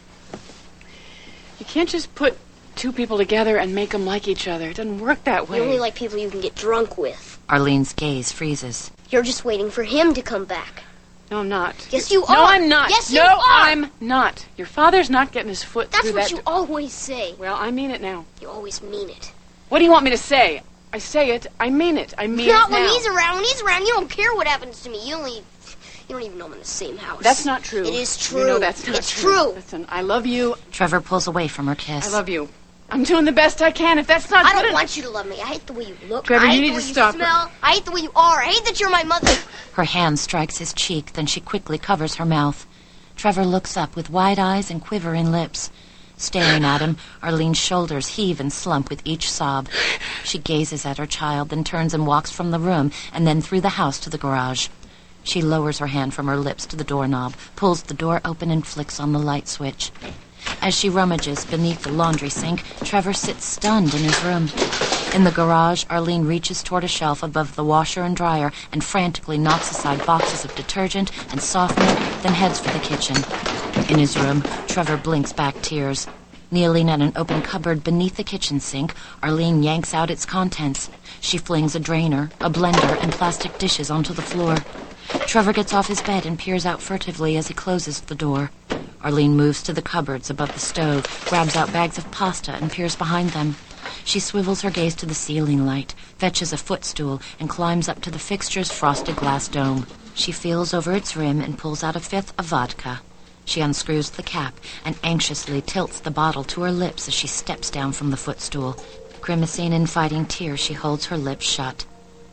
You can't just put two people together and make them like each other. It doesn't work that way. You only like people you can get drunk with. Arlene's gaze freezes. You're just waiting for him to come back. No, I'm not. Yes, you no, are. No, I'm not. Yes, no, you are. I'm not. Your father's not getting his foot That's through what that... you always say. Well, I mean it now. You always mean it. What do you want me to say? I say it. I mean it. I mean Not it now. when he's around. When he's around, you don't care what happens to me. You only... You don't even know I'm in the same house. That's not true. It is true. You know that's not it's true. true. Listen, I love you. Trevor pulls away from her kiss. I love you. I'm doing the best I can. If that's not I good don't en- want you to love me. I hate the way you look. Trevor, I hate you need the way to you stop. smell. I hate the way you are. I hate that you're my mother. Her hand strikes his cheek, then she quickly covers her mouth. Trevor looks up with wide eyes and quivering lips. Staring at him, Arlene's shoulders heave and slump with each sob. She gazes at her child, then turns and walks from the room, and then through the house to the garage. She lowers her hand from her lips to the doorknob, pulls the door open and flicks on the light switch. As she rummages beneath the laundry sink, Trevor sits stunned in his room. In the garage, Arlene reaches toward a shelf above the washer and dryer and frantically knocks aside boxes of detergent and softener, then heads for the kitchen. In his room, Trevor blinks back tears. Kneeling at an open cupboard beneath the kitchen sink, Arlene yanks out its contents. She flings a drainer, a blender, and plastic dishes onto the floor. Trevor gets off his bed and peers out furtively as he closes the door. Arlene moves to the cupboards above the stove, grabs out bags of pasta, and peers behind them. She swivels her gaze to the ceiling light, fetches a footstool, and climbs up to the fixture's frosted glass dome. She feels over its rim and pulls out a fifth of vodka. She unscrews the cap and anxiously tilts the bottle to her lips as she steps down from the footstool. Grimacing and fighting tears, she holds her lips shut.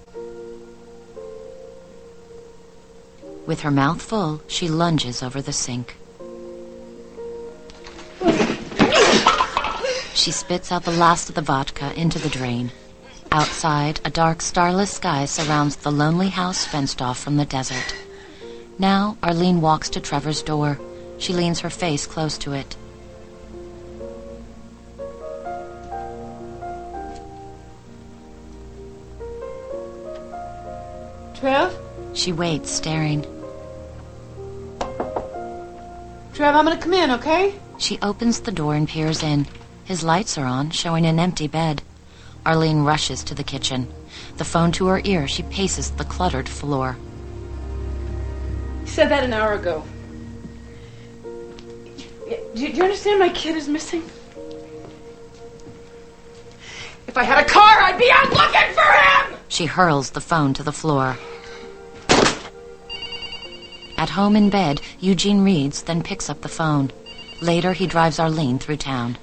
With her mouth full, she lunges over the sink. She spits out the last of the vodka into the drain. Outside, a dark, starless sky surrounds the lonely house fenced off from the desert. Now, Arlene walks to Trevor's door. She leans her face close to it. Trev? She waits, staring. Trev, I'm gonna come in, okay? She opens the door and peers in. His lights are on, showing an empty bed. Arlene rushes to the kitchen. The phone to her ear, she paces the cluttered floor. You said that an hour ago. Do you, do you understand my kid is missing? If I had a car, I'd be out looking for him! She hurls the phone to the floor. At home in bed, Eugene reads, then picks up the phone. Later, he drives Arlene through town.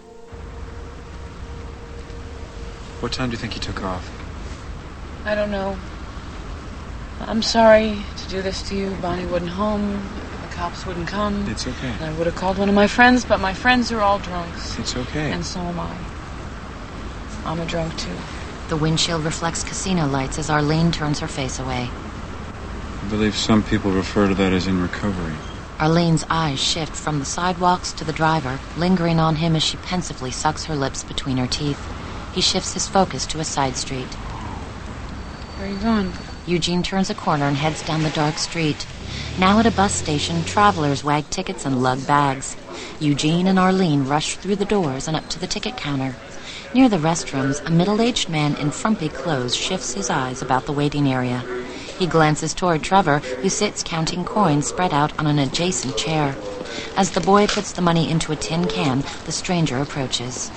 What time do you think he took off? I don't know. I'm sorry to do this to you. Bonnie wasn't home. The cops wouldn't come. It's okay. And I would have called one of my friends, but my friends are all drunks. It's okay. And so am I. I'm a drunk, too. The windshield reflects casino lights as Arlene turns her face away. I believe some people refer to that as in recovery. Arlene's eyes shift from the sidewalks to the driver, lingering on him as she pensively sucks her lips between her teeth. He shifts his focus to a side street. Where are you going? Eugene turns a corner and heads down the dark street. Now at a bus station, travelers wag tickets and lug bags. Eugene and Arlene rush through the doors and up to the ticket counter. Near the restrooms, a middle-aged man in frumpy clothes shifts his eyes about the waiting area. He glances toward Trevor, who sits counting coins spread out on an adjacent chair. As the boy puts the money into a tin can, the stranger approaches.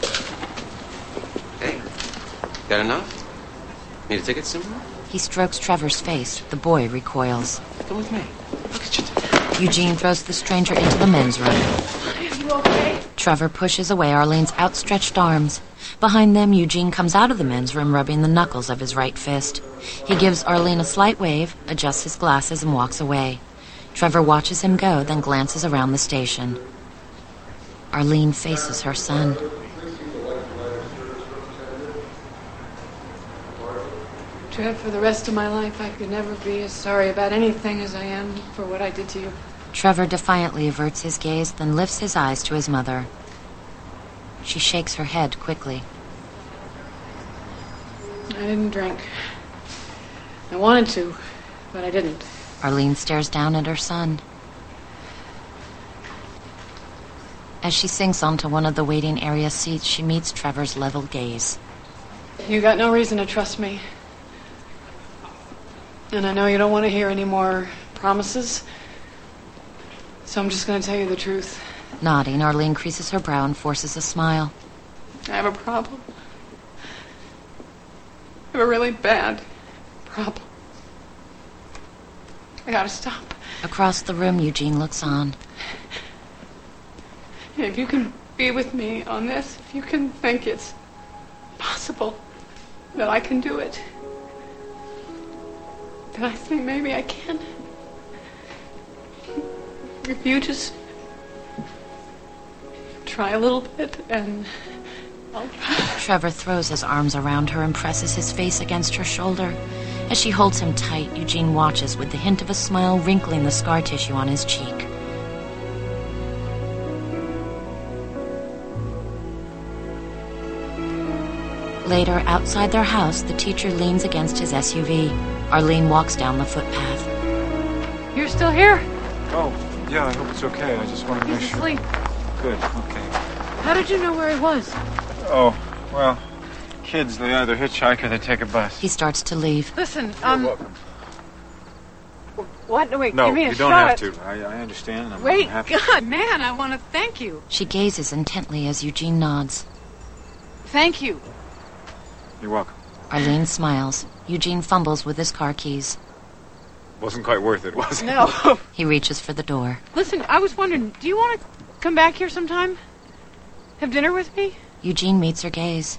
Hey, got enough? Need a ticket, Simba? He strokes Trevor's face. The boy recoils. Come with me. Look at you. Eugene throws the stranger into the men's room. Are you okay? Trevor pushes away Arlene's outstretched arms. Behind them, Eugene comes out of the men's room, rubbing the knuckles of his right fist. He gives Arlene a slight wave, adjusts his glasses, and walks away. Trevor watches him go, then glances around the station. Arlene faces her son. Trev, for the rest of my life, I could never be as sorry about anything as I am for what I did to you. Trevor defiantly averts his gaze, then lifts his eyes to his mother. She shakes her head quickly. I didn't drink. I wanted to, but I didn't. Arlene stares down at her son. As she sinks onto one of the waiting area seats, she meets Trevor's level gaze. You got no reason to trust me. And I know you don't want to hear any more promises. So I'm just going to tell you the truth. Nodding, Arlene creases her brow and forces a smile. I have a problem. I have a really bad problem. I gotta stop. Across the room, Eugene looks on. If you can be with me on this, if you can think it's possible that I can do it, then I think maybe I can. If you just try a little bit and I'll try. Trevor throws his arms around her and presses his face against her shoulder. As she holds him tight, Eugene watches with the hint of a smile wrinkling the scar tissue on his cheek. Later, outside their house, the teacher leans against his S U V. Arlene walks down the footpath. You're still here? Oh, yeah, I hope it's okay. I just wanted to make He's sure. asleep. Good, okay. How did you know where he was? Oh, well, kids, they either hitchhike or they take a bus. He starts to leave. Listen, um... You're welcome. What? Wait, No, give me a you don't shot. have to. I, I understand. And I'm Wait, happy. God, man, I want to thank you. She gazes intently as Eugene nods. Thank you. You're welcome. Arlene smiles. Eugene fumbles with his car keys. Wasn't quite worth it, was it? No. He reaches for the door. Listen, I was wondering, do you want to come back here sometime? Have dinner with me? Eugene meets her gaze.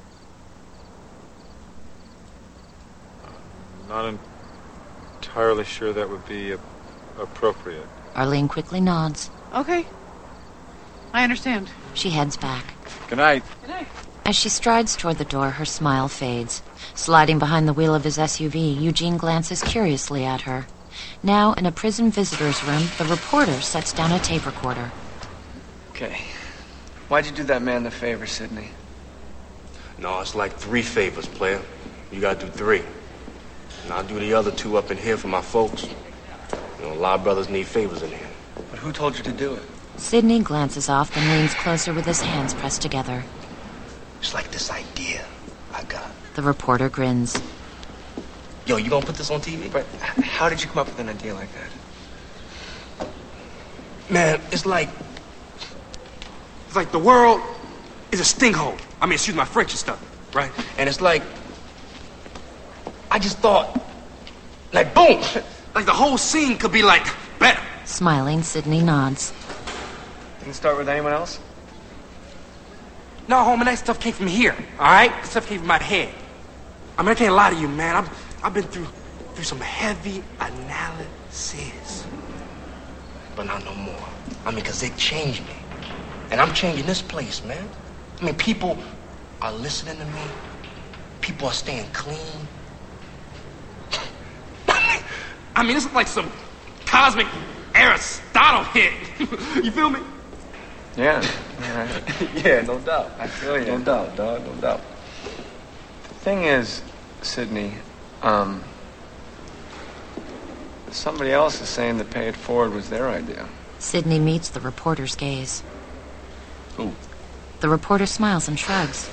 Not entirely sure that would be a- appropriate. Arlene quickly nods. Okay. I understand. She heads back. Good night. Good night. As she strides toward the door, her smile fades. Sliding behind the wheel of his S U V, Eugene glances curiously at her. Now, in a prison visitor's room, the reporter sets down a tape recorder. Okay. Why'd you do that man the favor, Sidney? No, it's like three favors, player. You gotta do three. And I'll do the other two up in here for my folks. You know, a lot of brothers need favors in here. But who told you to do it? Sidney glances off, then leans closer with his hands pressed together. It's like this idea I got. The reporter grins. Yo, you gonna put this on T V? But h- how did you come up with an idea like that? Man, it's like... It's like the world is a stinkhole. I mean, excuse my French and stuff, right? And it's like... I just thought... Like, boom! Like the whole scene could be like better. Smiling, Sidney nods. Didn't start with anyone else? No, homie, that stuff came from here, all right? That stuff came from my head. I mean, I can't lie to you, man. I've, I've been through through some heavy analysis. But not no more. I mean, because it changed me. And I'm changing this place, man. I mean, people are listening to me. People are staying clean. I mean, this is like some cosmic Aristotle hit. You feel me? Yeah. Yeah, yeah, no doubt. I feel you. No doubt, dog. No doubt. The thing is, Sidney, um, somebody else is saying that Pay It Forward was their idea. Sidney meets the reporter's gaze. Who? The reporter smiles and shrugs.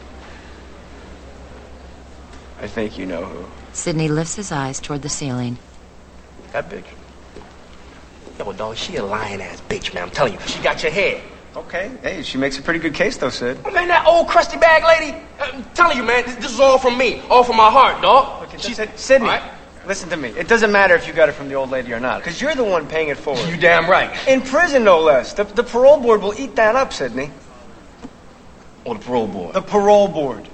I think you know who. Sidney lifts his eyes toward the ceiling. That bitch. Yo, dog, she a lying-ass bitch, man. I'm telling you. She got your head. Okay. Hey, she makes a pretty good case, though, Sid. I mean, that old crusty bag lady. I'm telling you, man, this, this is all from me. All from my heart, dog. Okay, She's Sidney. Right? Listen to me. It doesn't matter if you got it from the old lady or not, because you're the one paying it forward. You damn right. In prison, no less. The, the parole board will eat that up, Sidney. Oh, the parole board. The parole board.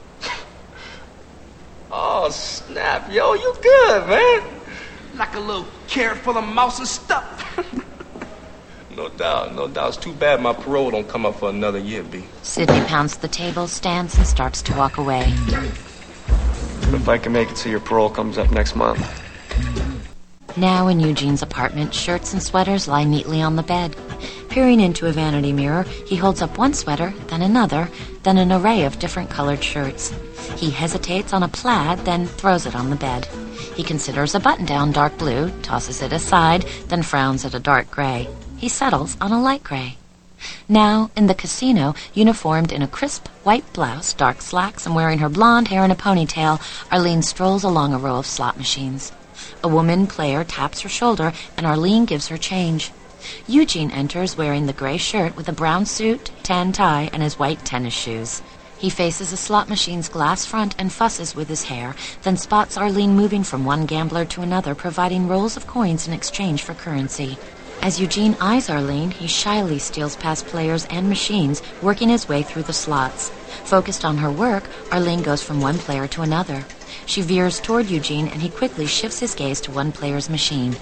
Oh, snap. Yo, you good, man. Like a little carrot full of mouse and stuff. No doubt, no doubt. It's too bad my parole don't come up for another year, B. Sidney pounds the table, stands, and starts to walk away. What if I can make it so your parole comes up next month? Now in Eugene's apartment, shirts and sweaters lie neatly on the bed. Peering into a vanity mirror, he holds up one sweater, then another, then an array of different colored shirts. He hesitates on a plaid, then throws it on the bed. He considers a button-down dark blue, tosses it aside, then frowns at a dark gray. He settles on a light gray. Now, in the casino, uniformed in a crisp white blouse, dark slacks, and wearing her blonde hair in a ponytail, Arlene strolls along a row of slot machines. A woman player taps her shoulder, and Arlene gives her change. Eugene enters wearing the gray shirt with a brown suit, tan tie, and his white tennis shoes. He faces a slot machine's glass front and fusses with his hair, then spots Arlene moving from one gambler to another, providing rolls of coins in exchange for currency. As Eugene eyes Arlene, he shyly steals past players and machines, working his way through the slots. Focused on her work, Arlene goes from one player to another. She veers toward Eugene, and he quickly shifts his gaze to one player's machine.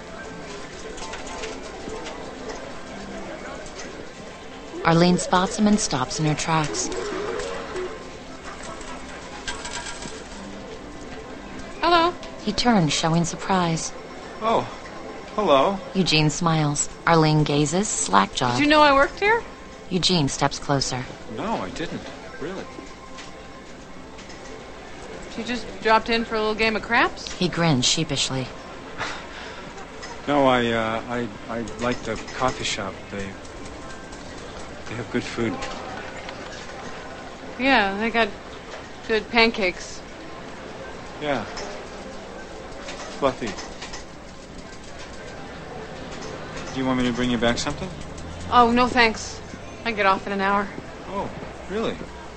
Arlene spots him and stops in her tracks. Hello. He turns, showing surprise. Oh, hello. Eugene smiles. Arlene gazes, slack-jawed. Did you know I worked here? Eugene steps closer. No, I didn't. Really. You just dropped in for a little game of craps? He grins sheepishly. No, I, uh, I, I like the coffee shop. They, they have good food. Yeah, they got good pancakes. Yeah. Fluffy. Do you want me to bring you back something? Oh, no thanks. I get off in an hour. Oh, really?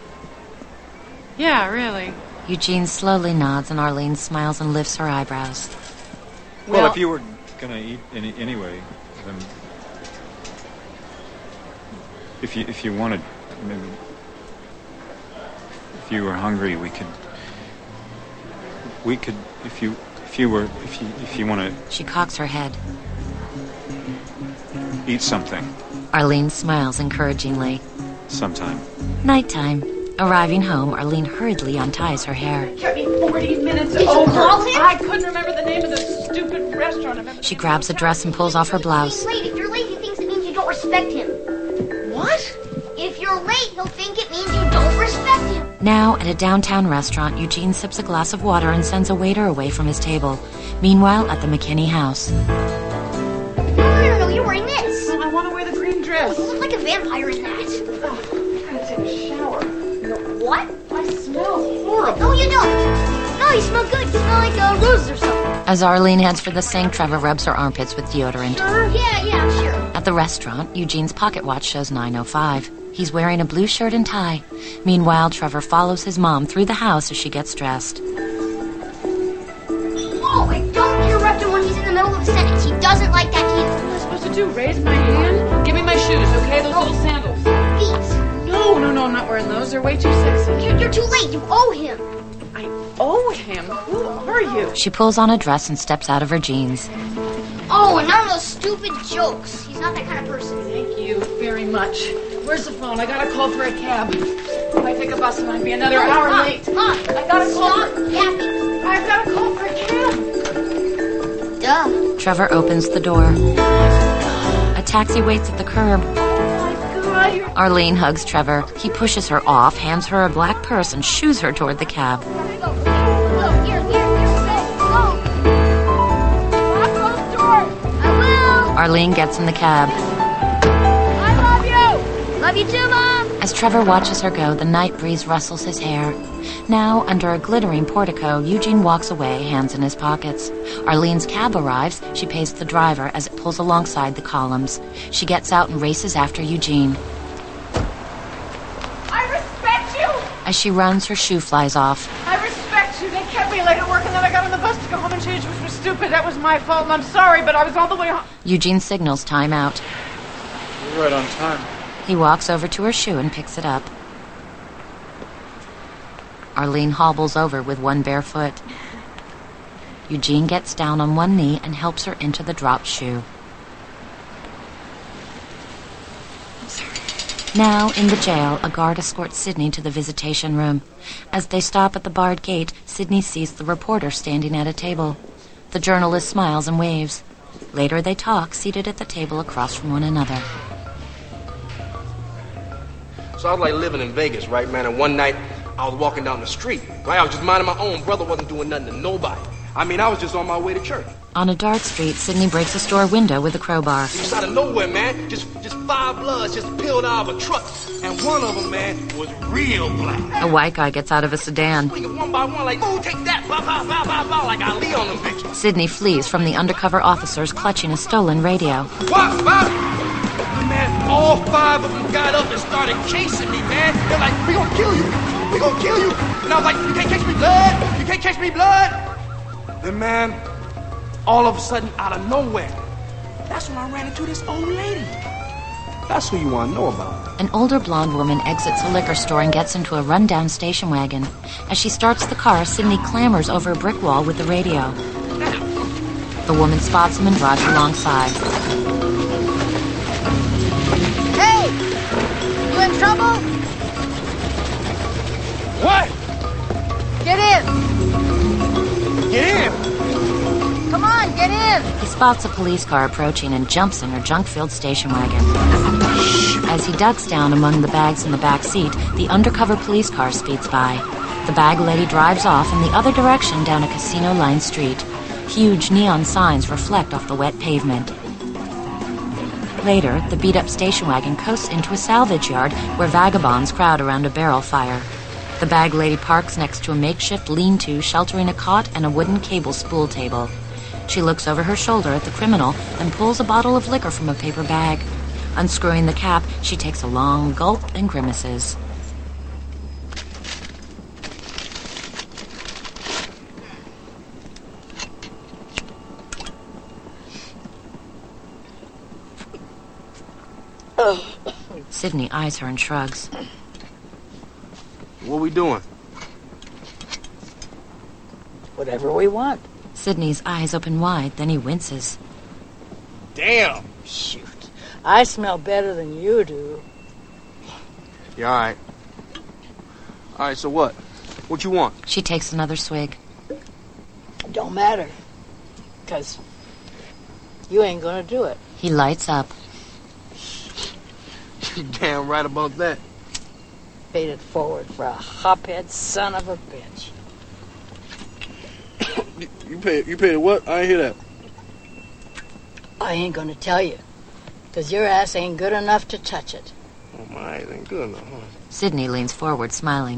Yeah, really. Eugene slowly nods, and Arlene smiles and lifts her eyebrows. Well, Well- if you were gonna eat any anyway, then if you if you wanted, maybe if you were hungry, we could we could if you if you were if you if you want to She cocks her head. eat something Arlene smiles encouragingly. sometime. Nighttime. Arriving home, Arlene hurriedly unties her hair. Kept me forty minutes Did you over. call him? I couldn't remember the name of the stupid restaurant. I've ever She grabs a dress and pulls off her blouse. Late. If you're late, he thinks it means you don't respect him. What? If you're late, he'll think it means you don't respect him. Now, at a downtown restaurant, Eugene sips a glass of water and sends a waiter away from his table. Meanwhile, at the McKinney house. No, no, no, no, you're wearing this. No, I want to wear the green dress. You look like a vampire in that. Oh, I gotta take a shower. What? I smell horrible. No, you don't. No, you smell good. You smell like uh, roses or something. As Arlene heads for the sink, Trevor rubs her armpits with deodorant. Sure? Yeah, yeah, I'm sure. At the restaurant, Eugene's pocket watch shows nine oh five. He's wearing a blue shirt and tie. Meanwhile, Trevor follows his mom through the house as she gets dressed. Whoa, and don't interrupt him when he's in the middle of a sentence. He doesn't like that either. What am I supposed to do? Raise my hand? Give me my shoes, okay? Those little sandals. Feet. No, no, no, I'm not wearing those. They're way too sexy. You're, you're too late. You owe him. I owe him? Who are you? She pulls on a dress and steps out of her jeans. Oh, and none of those stupid jokes. He's not that kind of person. Thank you very much. Where's the phone? I gotta call for a cab. If I take a bus, it might be another No, hour Mom, late. Mom, I gotta call. stop yapping. I've gotta call for a cab. Duh. Trevor opens the door. A taxi waits at the curb. Arlene hugs Trevor. He pushes her off, hands her a black purse, and shoos her toward the cab. Go, here, here, here, go. Lock those doors. I will. Arlene gets in the cab. I love you. Love you too, Mom. As Trevor watches her go, the night breeze rustles his hair. Now, under a glittering portico, Eugene walks away, hands in his pockets. Arlene's cab arrives. She pays the driver as it pulls alongside the columns. She gets out and races after Eugene. I respect you! As she runs, her shoe flies off. I respect you. They kept me late at work, and then I got on the bus to go home and change, which was stupid. That was my fault, and I'm sorry, but I was all the way home. Eugene signals time out. You're right on time. He walks over to her shoe and picks it up. Arlene hobbles over with one bare foot. Eugene gets down on one knee and helps her into the dropped shoe. Now, in the jail, a guard escorts Sidney to the visitation room. As they stop at the barred gate, Sidney sees the reporter standing at a table. The journalist smiles and waves. Later they talk, seated at the table across from one another. So I was like living in Vegas, right, man? And one night, I was walking down the street. Right? I was just minding my own. Brother wasn't doing nothing to nobody. I mean, I was just on my way to church. On a dark street, Sidney breaks a store window with a crowbar. Just out of nowhere, man. Just just five bloods just peeled out of a truck. And one of them, man, was real black. A white guy gets out of a sedan. Swinging one by one, like, ooh, take that, bow, bow, bow, bow, bow, like Ali on them bitches. Sidney flees from the undercover officers clutching a stolen radio. What? What? Man, all five of them got up and started chasing me, man. They're like, we gonna kill you. We gonna kill you. And I was like, you can't catch me, blood. You can't catch me, blood. Then, man, all of a sudden, out of nowhere, that's when I ran into this old lady. That's who you want to know about. An older blonde woman exits a liquor store and gets into a rundown station wagon. As she starts the car, Sidney clambers over a brick wall with the radio. The woman spots him and drives alongside. Hey! You in trouble? What? Get in! Get in! Come on, get in! He spots a police car approaching and jumps in her junk-filled station wagon. As he ducks down among the bags in the back seat, the undercover police car speeds by. The bag lady drives off in the other direction down a casino-lined street. Huge neon signs reflect off the wet pavement. Later, the beat-up station wagon coasts into a salvage yard where vagabonds crowd around a barrel fire. The bag lady parks next to a makeshift lean-to sheltering a cot and a wooden cable spool table. She looks over her shoulder at the criminal and pulls a bottle of liquor from a paper bag. Unscrewing the cap, she takes a long gulp and grimaces. Sidney eyes her and shrugs. What we doing? Whatever we want. Sidney's eyes open wide, then he winces. Damn! Shoot. I smell better than you do. Yeah, all right. All right, so what? What you want? She takes another swig. Don't matter. Because you ain't gonna do it. He lights up. You damn right about that. Paid it forward for a hophead son of a bitch. You paid, you paid what? I ain't hear that. I ain't gonna tell you. Because your ass ain't good enough to touch it. Oh, my ass ain't good enough, huh? Sidney leans forward, smiling.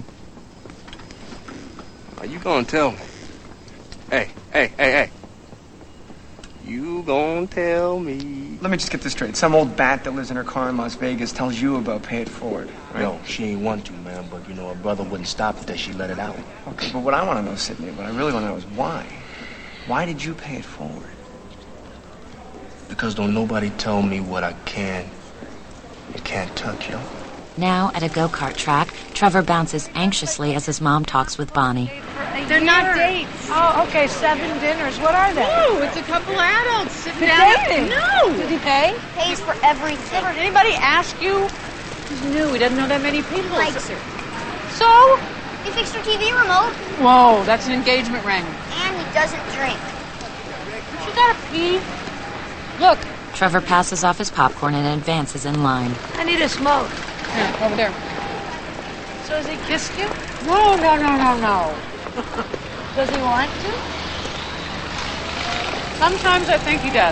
Are you gonna tell me? Hey, hey, hey, hey. You gonna tell me? Let me just get this straight. Some old bat that lives in her car in Las Vegas tells you about Pay It Forward, right? No, she ain't want to, man. But, you know, her brother wouldn't stop it that she let it out. Okay, but what I want to know, Sidney, what I really want to know is why. Why did you pay it forward? Because don't nobody tell me what I can and can't touch, yo. Now, at a go-kart track, Trevor bounces anxiously as his mom talks with Bonnie. They're not dates. Oh, okay, seven dinners. What are they? No, it's a couple of adults sitting They're down. dating. No. Did he pay? Pays for everything. Did anybody ask you? He's new. He doesn't know that many people. Likes her. So? He fixed her T V remote. Whoa, that's an engagement ring. And he doesn't drink. You gotta pee. Look. Trevor passes off his popcorn and advances in line. I need a smoke. Here, over there. So has he kissed you? No, no, no, no, no. Does he want to? Sometimes I think he does.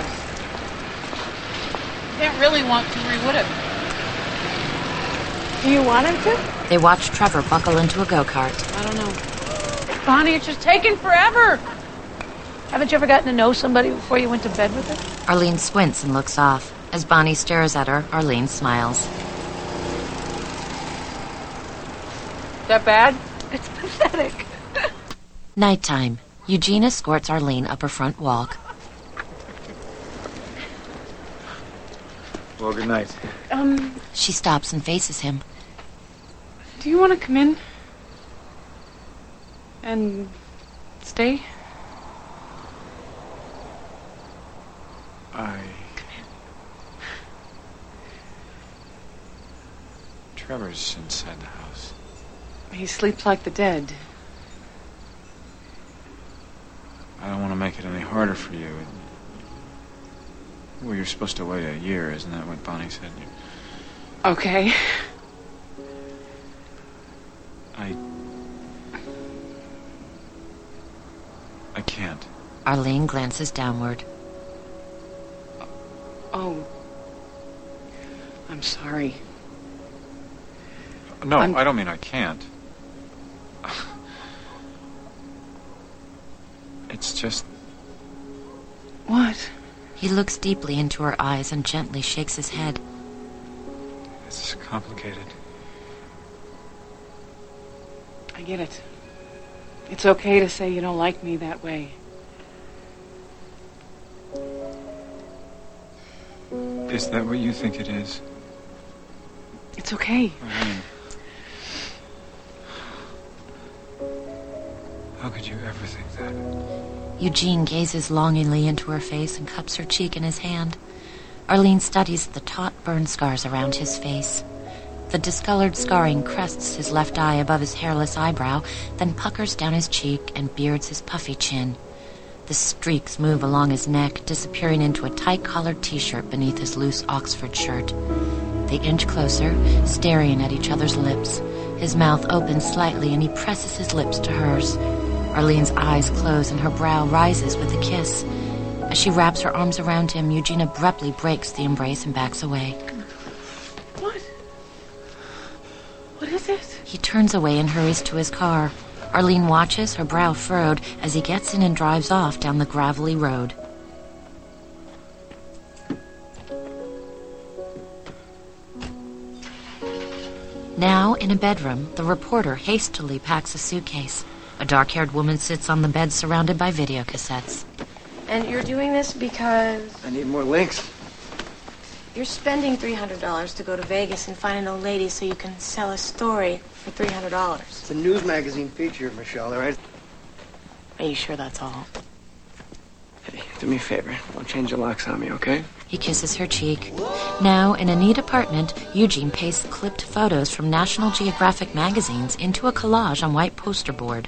Can't really want to, or he would have. Do you want him to? They watch Trevor buckle into a go-kart. I don't know. Bonnie, it's just taking forever. Haven't you ever gotten to know somebody before you went to bed with them? Arlene squints and looks off. As Bonnie stares at her, Arlene smiles. Is that bad? It's pathetic. Nighttime. Eugene escorts Arlene up her front walk. Well, good night. Um, She stops and faces him. do you want to come in? And stay? I... Trevor's inside the house. He sleeps like the dead. I don't want to make it any harder for you. Well, you're supposed to wait a year, isn't that what Bonnie said? Okay. I... I can't. Arlene glances downward. Oh. I'm sorry. No, I'm... I don't mean I can't. It's just... What? He looks deeply into her eyes and gently shakes his head. It's complicated. I get it. It's okay to say you don't like me that way. Is that what you think it is? It's okay. Arlene. How could you ever think that? Eugene gazes longingly into her face and cups her cheek in his hand. Arlene studies the taut burn scars around his face. The discolored scarring crests his left eye above his hairless eyebrow, then puckers down his cheek and beards his puffy chin. The streaks move along his neck, disappearing into a tight-collared T-shirt beneath his loose Oxford shirt. They inch closer, staring at each other's lips. His mouth opens slightly and he presses his lips to hers. Arlene's eyes close and her brow rises with a kiss. As she wraps her arms around him, Eugene abruptly breaks the embrace and backs away. What? What is it? He turns away and hurries to his car. Arlene watches, her brow furrowed, as he gets in and drives off down the gravelly road. Now, in a bedroom, the reporter hastily packs a suitcase. A dark-haired woman sits on the bed surrounded by videocassettes. And you're doing this because I need more links. you're spending three hundred dollars to go to Vegas and find an old lady so you can sell a story for three hundred dollars. It's a news magazine feature, Michelle, all right? Are you sure that's all? Hey, do me a favor. Don't change the locks on me, okay? He kisses her cheek. Now, in a neat apartment, Eugene pastes clipped photos from National Geographic magazines into a collage on white poster board.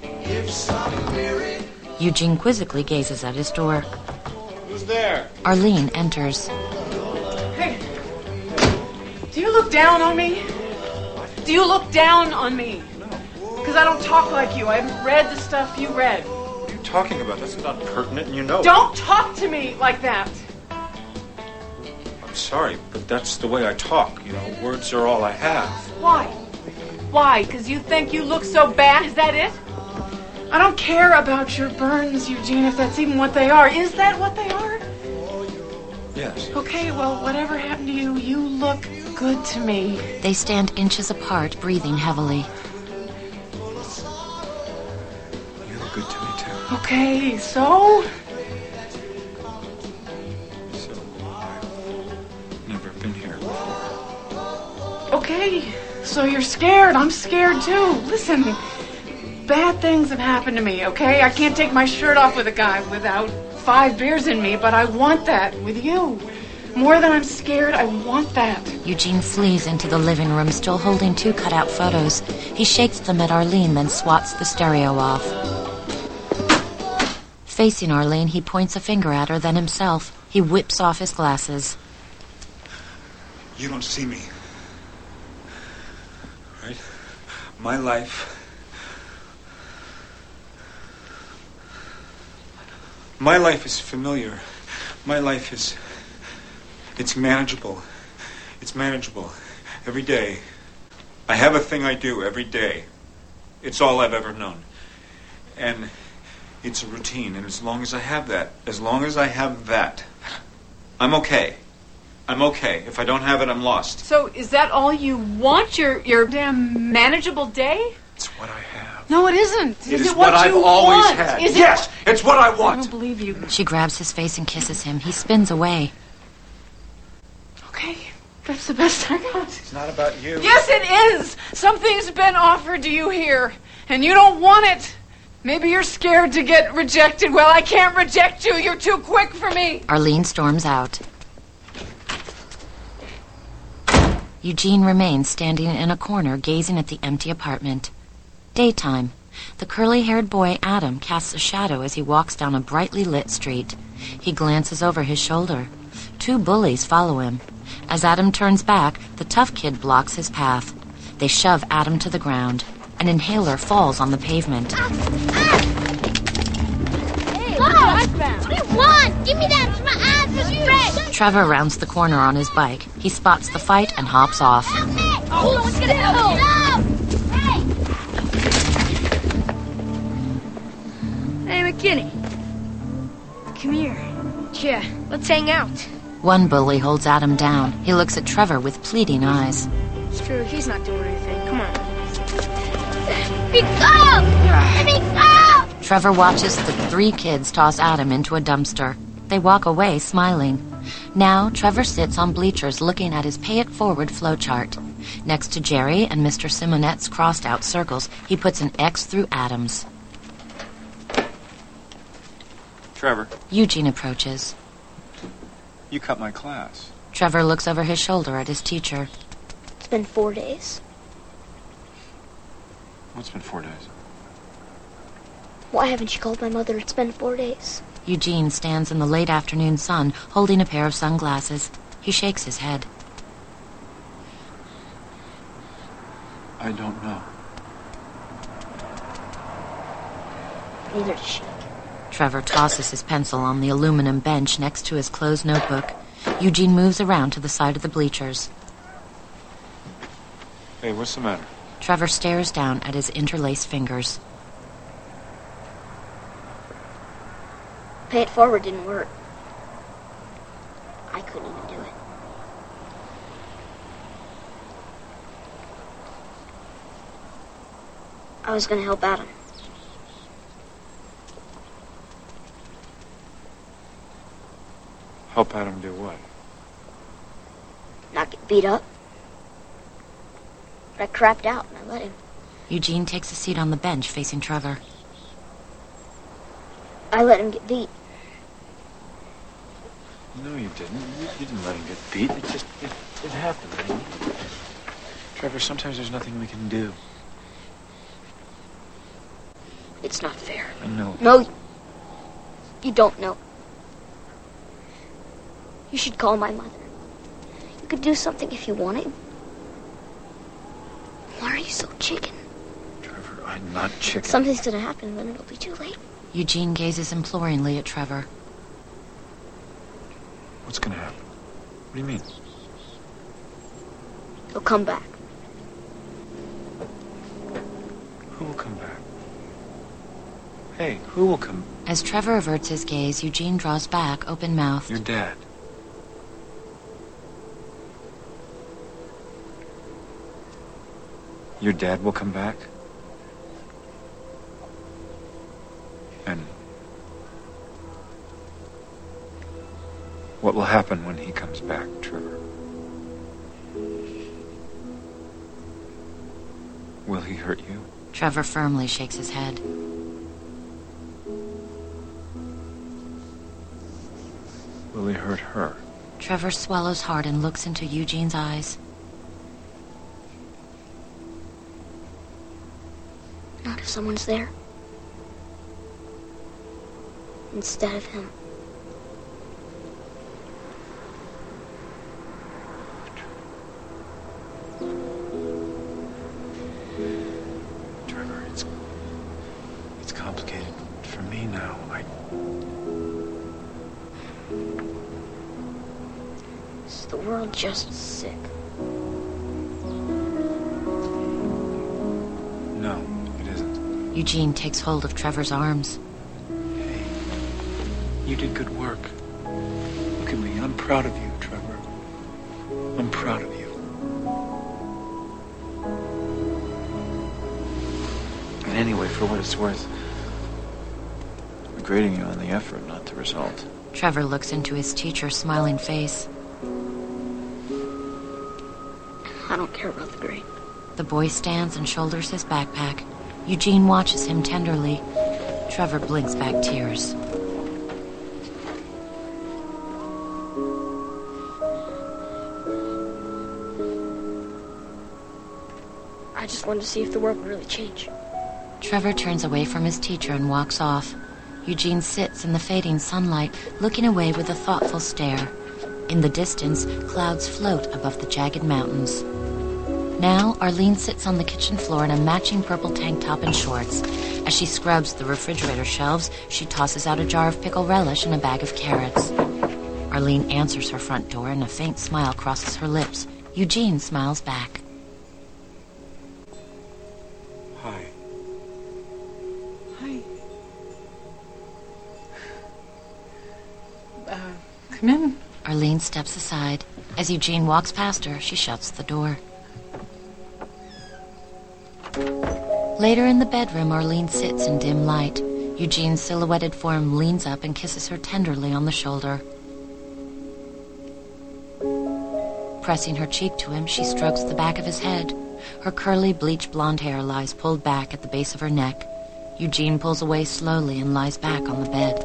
Eugene quizzically gazes at his door. Who's there? Arlene enters. Hey, do you look down on me? Do you look down on me? Because I don't talk like you. I haven't read the stuff you read. What are you talking about? That's not pertinent, and you know it. Don't talk to me like that. I'm sorry, but that's the way I talk. You know, words are all I have. Why? Why? Because you think you look so bad? Is that it? I don't care about your burns, Eugene, if that's even what they are. Is that what they are? Yes. Okay, well, whatever happened to you, you look good to me. They stand inches apart, breathing heavily. You look good to me, too. Okay, so? So, Okay, so you're scared. I'm scared too. Listen, bad things have happened to me, okay? I can't take my shirt off with a guy without five beers in me, but I want that with you. More than I'm scared, I want that. Eugene flees into the living room, still holding two cutout photos. He shakes them at Arlene, then swats the stereo off. Facing Arlene, he points a finger at her, then himself. He whips off his glasses. You don't see me. Right? My life... My life is familiar. My life is... It's manageable. It's manageable. Every day. I have a thing I do every day. It's all I've ever known. And it's a routine. And as long as I have that, as long as I have that, I'm okay. I'm okay. If I don't have it, I'm lost. So is that all you want? Your your damn manageable day? It's what I have. No, it isn't. It is, is it what, what I've you always want? had. Is Yes, it... it's what I want. I don't believe you. She grabs his face and kisses him. He spins away. Okay, that's the best I got. It's not about you. Yes, it is. Something's been offered to you here, and you don't want it. Maybe you're scared to get rejected. Well, I can't reject you. You're too quick for me. Arlene storms out. Eugene remains standing in a corner, gazing at the empty apartment. Daytime. The curly-haired boy, Adam, casts a shadow as he walks down a brightly lit street. He glances over his shoulder. Two bullies follow him. As Adam turns back, the tough kid blocks his path. They shove Adam to the ground. An inhaler falls on the pavement. Hey, what do you want? Give me that. My eyes are straight. Trevor rounds the corner on his bike. He spots the fight and hops off. Oh, what's gonna help? Hey, McKinney. Come here. Yeah, let's hang out. One bully holds Adam down. He looks at Trevor with pleading eyes. It's true, he's not doing anything. Come on. Let me go! Let me go! Trevor watches the three kids toss Adam into a dumpster. They walk away, smiling. Now, Trevor sits on bleachers looking at his pay-it-forward flowchart. Next to Jerry and Mister Simonette's crossed-out circles, he puts an X through Adam's. Trevor, Eugene approaches. you cut my class. Trevor looks over his shoulder at his teacher. It's been four days. What's been four days? Why haven't you called my mother? It's been four days. Eugene stands in the late afternoon sun, holding a pair of sunglasses. He shakes his head. I don't know. Neither does she. Trevor tosses his pencil on the aluminum bench next to his closed notebook. Eugene moves around to the side of the bleachers. Hey, what's the matter? Trevor stares down at his interlaced fingers. Pay it forward didn't work. I couldn't even do it. I was gonna help Adam. Help Adam do what? Not get beat up. But I crapped out and I let him. Eugene takes a seat on the bench facing Trevor. I let him get beat. No, you didn't. You, you didn't let him get beat. It just, it, it happened. Man. Trevor, sometimes there's nothing we can do. It's not fair. I know. No, you don't know. You should call my mother. You could do something if you wanted. Why are you so chicken? Trevor, I'm not chicken. Something's gonna happen, then it'll be too late. Eugene gazes imploringly at Trevor. What's gonna happen? What do you mean? He'll come back. Who will come back? Hey, who will come? As Trevor averts his gaze, Eugene draws back, open-mouthed. Your dad. Your dad will come back? And what will happen when he comes back, Trevor? Will he hurt you? Trevor firmly shakes his head. Will he hurt her? Trevor swallows hard and looks into Eugene's eyes. Not if someone's there. Instead of him. Trevor, it's... It's complicated for me now. I... Is the world just sick? No, it isn't. Eugene takes hold of Trevor's arms. You did good work. Look at me. I'm proud of you, Trevor. I'm proud of you. And anyway, for what it's worth, I'm grading you on the effort, not the result. Trevor looks into his teacher's smiling face. I don't care about the grade. The boy stands and shoulders his backpack. Eugene watches him tenderly. Trevor blinks back tears. I just wanted to see if the world would really change. Trevor turns away from his teacher and walks off. Eugene sits in the fading sunlight, looking away with a thoughtful stare. In the distance, clouds float above the jagged mountains. Now, Arlene sits on the kitchen floor in a matching purple tank top and shorts. As she scrubs the refrigerator shelves, she tosses out a jar of pickle relish and a bag of carrots. Arlene answers her front door and a faint smile crosses her lips. Eugene smiles back. Hi. Hi. Uh, come in. Arlene steps aside. As Eugene walks past her, she shuts the door. Later in the bedroom, Arlene sits in dim light. Eugene's silhouetted form leans up and kisses her tenderly on the shoulder. Pressing her cheek to him, she strokes the back of his head. Her curly, bleach blonde hair lies pulled back at the base of her neck. Eugene pulls away slowly and lies back on the bed.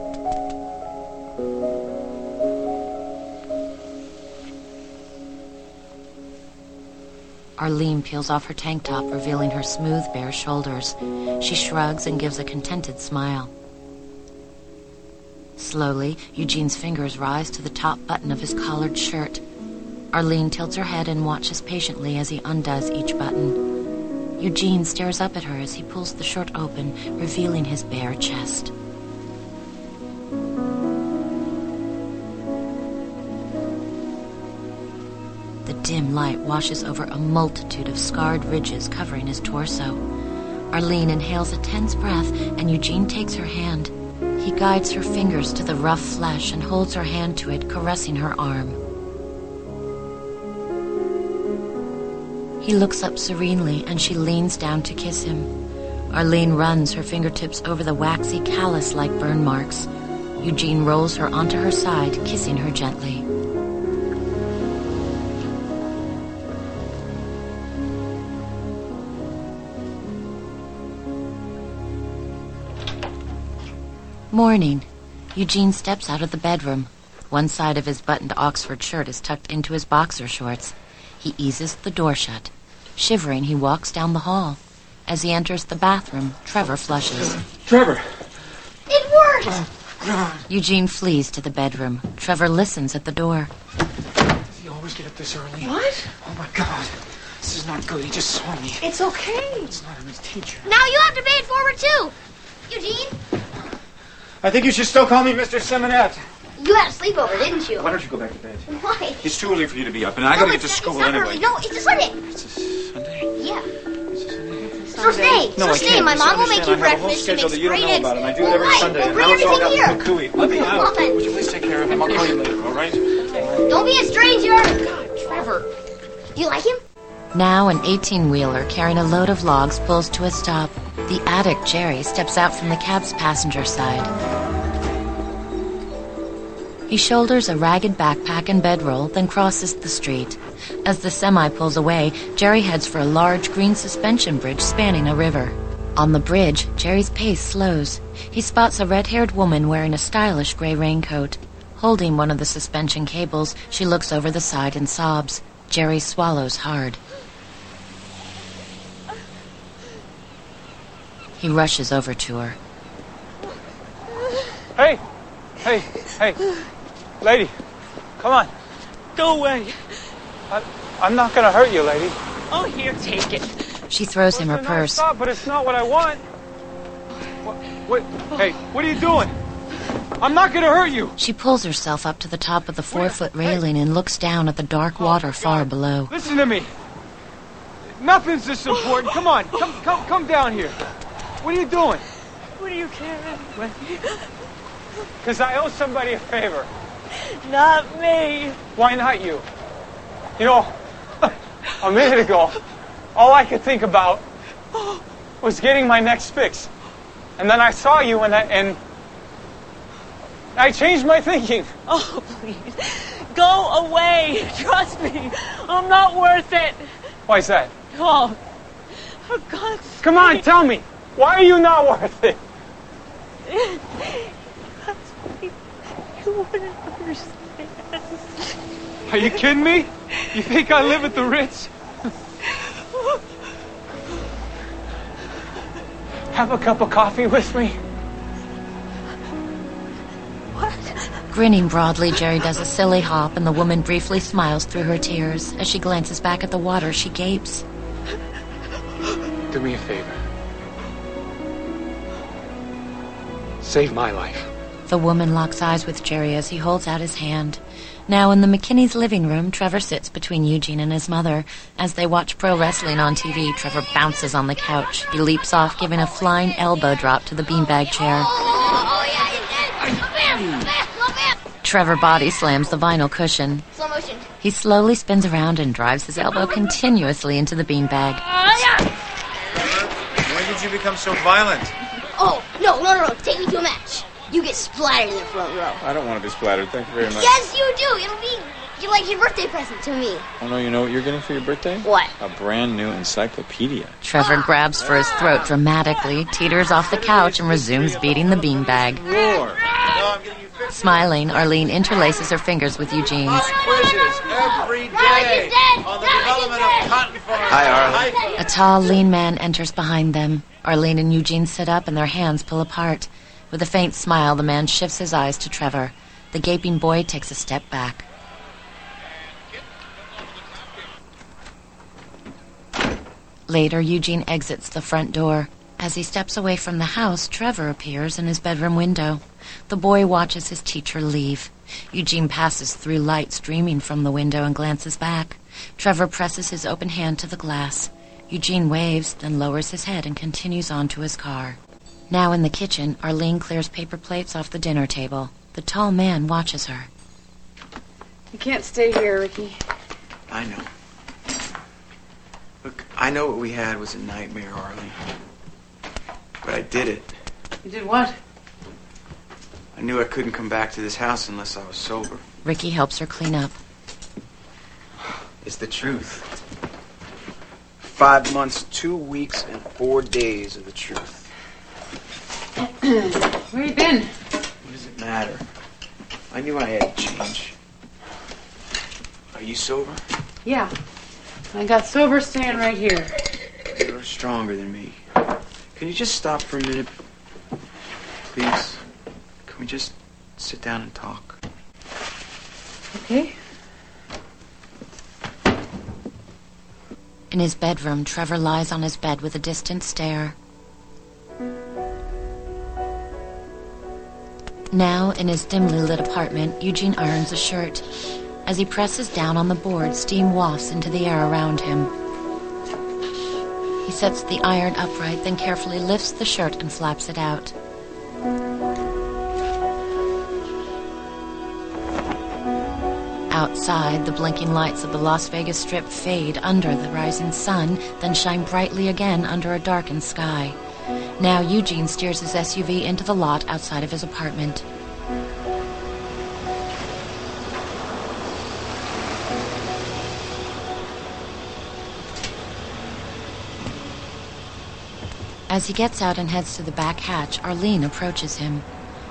Arlene peels off her tank top, revealing her smooth, bare shoulders. She shrugs and gives a contented smile. Slowly, Eugene's fingers rise to the top button of his collared shirt. Arlene tilts her head and watches patiently as he undoes each button. Eugene stares up at her as he pulls the shirt open, revealing his bare chest. The dim light washes over a multitude of scarred ridges covering his torso. Arlene inhales a tense breath, and Eugene takes her hand. He guides her fingers to the rough flesh and holds her hand to it, caressing her arm. He looks up serenely, and she leans down to kiss him. Arlene runs her fingertips over the waxy, callus-like burn marks. Eugene rolls her onto her side, kissing her gently. Morning. Eugene steps out of the bedroom. One side of his buttoned Oxford shirt is tucked into his boxer shorts. He eases the door shut. Shivering, he walks down the hall. As he enters the bathroom, Trevor flushes. Trevor! It worked! Oh, God. Eugene flees to the bedroom. Trevor listens at the door. Does he always get up this early? What? Oh, my God. This is not good. He just saw me. It's okay. It's not him, his teacher. Now you have to pay it forward, too! Eugene? I think you should still call me Mister Simonette. You had a sleepover, didn't you? Why don't you go back to bed? Why? It's too early for you to be up, and I no, gotta get to it's, school it's not anyway. Early. No, it's a Sunday. It's a Sunday? Yeah. It's a Sunday? So stay. No, so I stay. can't. My You mom will make you understand, I have a whole breakfast. She schedule makes that you don't great know eggs. about, and I do it Well, every right. Sunday. Well, and bring now it's all got everything to be Let me Come out. on. Would you please take care of him? I'll call you later, all right? Don't be a stranger. God, Trevor. You like him? Now an eighteen-wheeler carrying a load of logs pulls to a stop. The addict, Jerry, steps out from the cab's passenger side. He shoulders a ragged backpack and bedroll, then crosses the street. As the semi pulls away, Jerry heads for a large green suspension bridge spanning a river. On the bridge, Jerry's pace slows. He spots a red-haired woman wearing a stylish gray raincoat. Holding one of the suspension cables, she looks over the side and sobs. Jerry swallows hard. He rushes over to her. Hey! Hey! Hey! Lady! Come on! Go away. I, I'm not gonna hurt you, lady. Oh, here, take it. She throws him her Listen, purse. Stop, but it's not what I want. What, what, hey, what are you doing? I'm not gonna hurt you. She pulls herself up to the top of the four-foot railing and looks down at the dark water far below. Listen to me. Nothing's this important. Come on, come, come, come down here. What are you doing? What do you care anyway? Because I owe somebody a favor. Not me. Why not you? You know, a minute ago, all I could think about was getting my next fix. And then I saw you and I, and I changed my thinking. Oh, please. Go away. Trust me. I'm not worth it. Why is that? Oh, for God's sake. Come on, tell me. Why are you not worth it? You wouldn't understand. Are you kidding me? You think I live at the Ritz? Have a cup of coffee with me? What? Grinning broadly, Jerry does a silly hop, and the woman briefly smiles through her tears. As she glances back at the water, she gapes. Do me a favor. Save my life. The woman locks eyes with Jerry as he holds out his hand. Now in the McKinney's living room, Trevor sits between Eugene and his mother. As they watch pro wrestling on T V, Trevor bounces on the couch. He leaps off, giving a flying elbow drop to the beanbag chair. Trevor body slams the vinyl cushion. Slow motion. He slowly spins around and drives his elbow continuously into the beanbag. When did you become so violent? Oh, no, no, no, no. Take me to a match. You get splattered in the front row. I don't want to be splattered. Thank you very much. Yes, you do. It'll be you like your birthday present to me. Oh, no, you know what you're getting for your birthday? What? A brand new encyclopedia. Trevor grabs for his throat dramatically, teeters off the couch, and resumes beating the beanbag. Roar. Smiling, Arlene interlaces her fingers with Eugene's. Quizzes every day on the development of cotton farms. Hi, Arlene. A tall, lean man enters behind them. Arlene and Eugene sit up and their hands pull apart. With a faint smile, the man shifts his eyes to Trevor. The gaping boy takes a step back. Later, Eugene exits the front door. As he steps away from the house, Trevor appears in his bedroom window. The boy watches his teacher leave. Eugene passes through light streaming from the window and glances back. Trevor presses his open hand to the glass. Eugene waves, then lowers his head and continues on to his car. Now in the kitchen, Arlene clears paper plates off the dinner table. The tall man watches her. You can't stay here, Ricky. I know. Look, I know what we had was a nightmare, Arlene. But I did it. You did what? I knew I couldn't come back to this house unless I was sober. Ricky helps her clean up. It's the truth. Five months, two weeks, and four days of the truth. Where you been? What does it matter? I knew I had to change. Are you sober? Yeah. I got sober staying right here. You're stronger than me. Can you just stop for a minute? Please? Can we just sit down and talk? Okay. In his bedroom, Trevor lies on his bed with a distant stare. Now, in his dimly lit apartment, Eugene irons a shirt. As he presses down on the board, steam wafts into the air around him. He sets the iron upright, then carefully lifts the shirt and flaps it out. Outside, the blinking lights of the Las Vegas Strip fade under the rising sun, then shine brightly again under a darkened sky. Now Eugene steers his S U V into the lot outside of his apartment. As he gets out and heads to the back hatch, Arlene approaches him.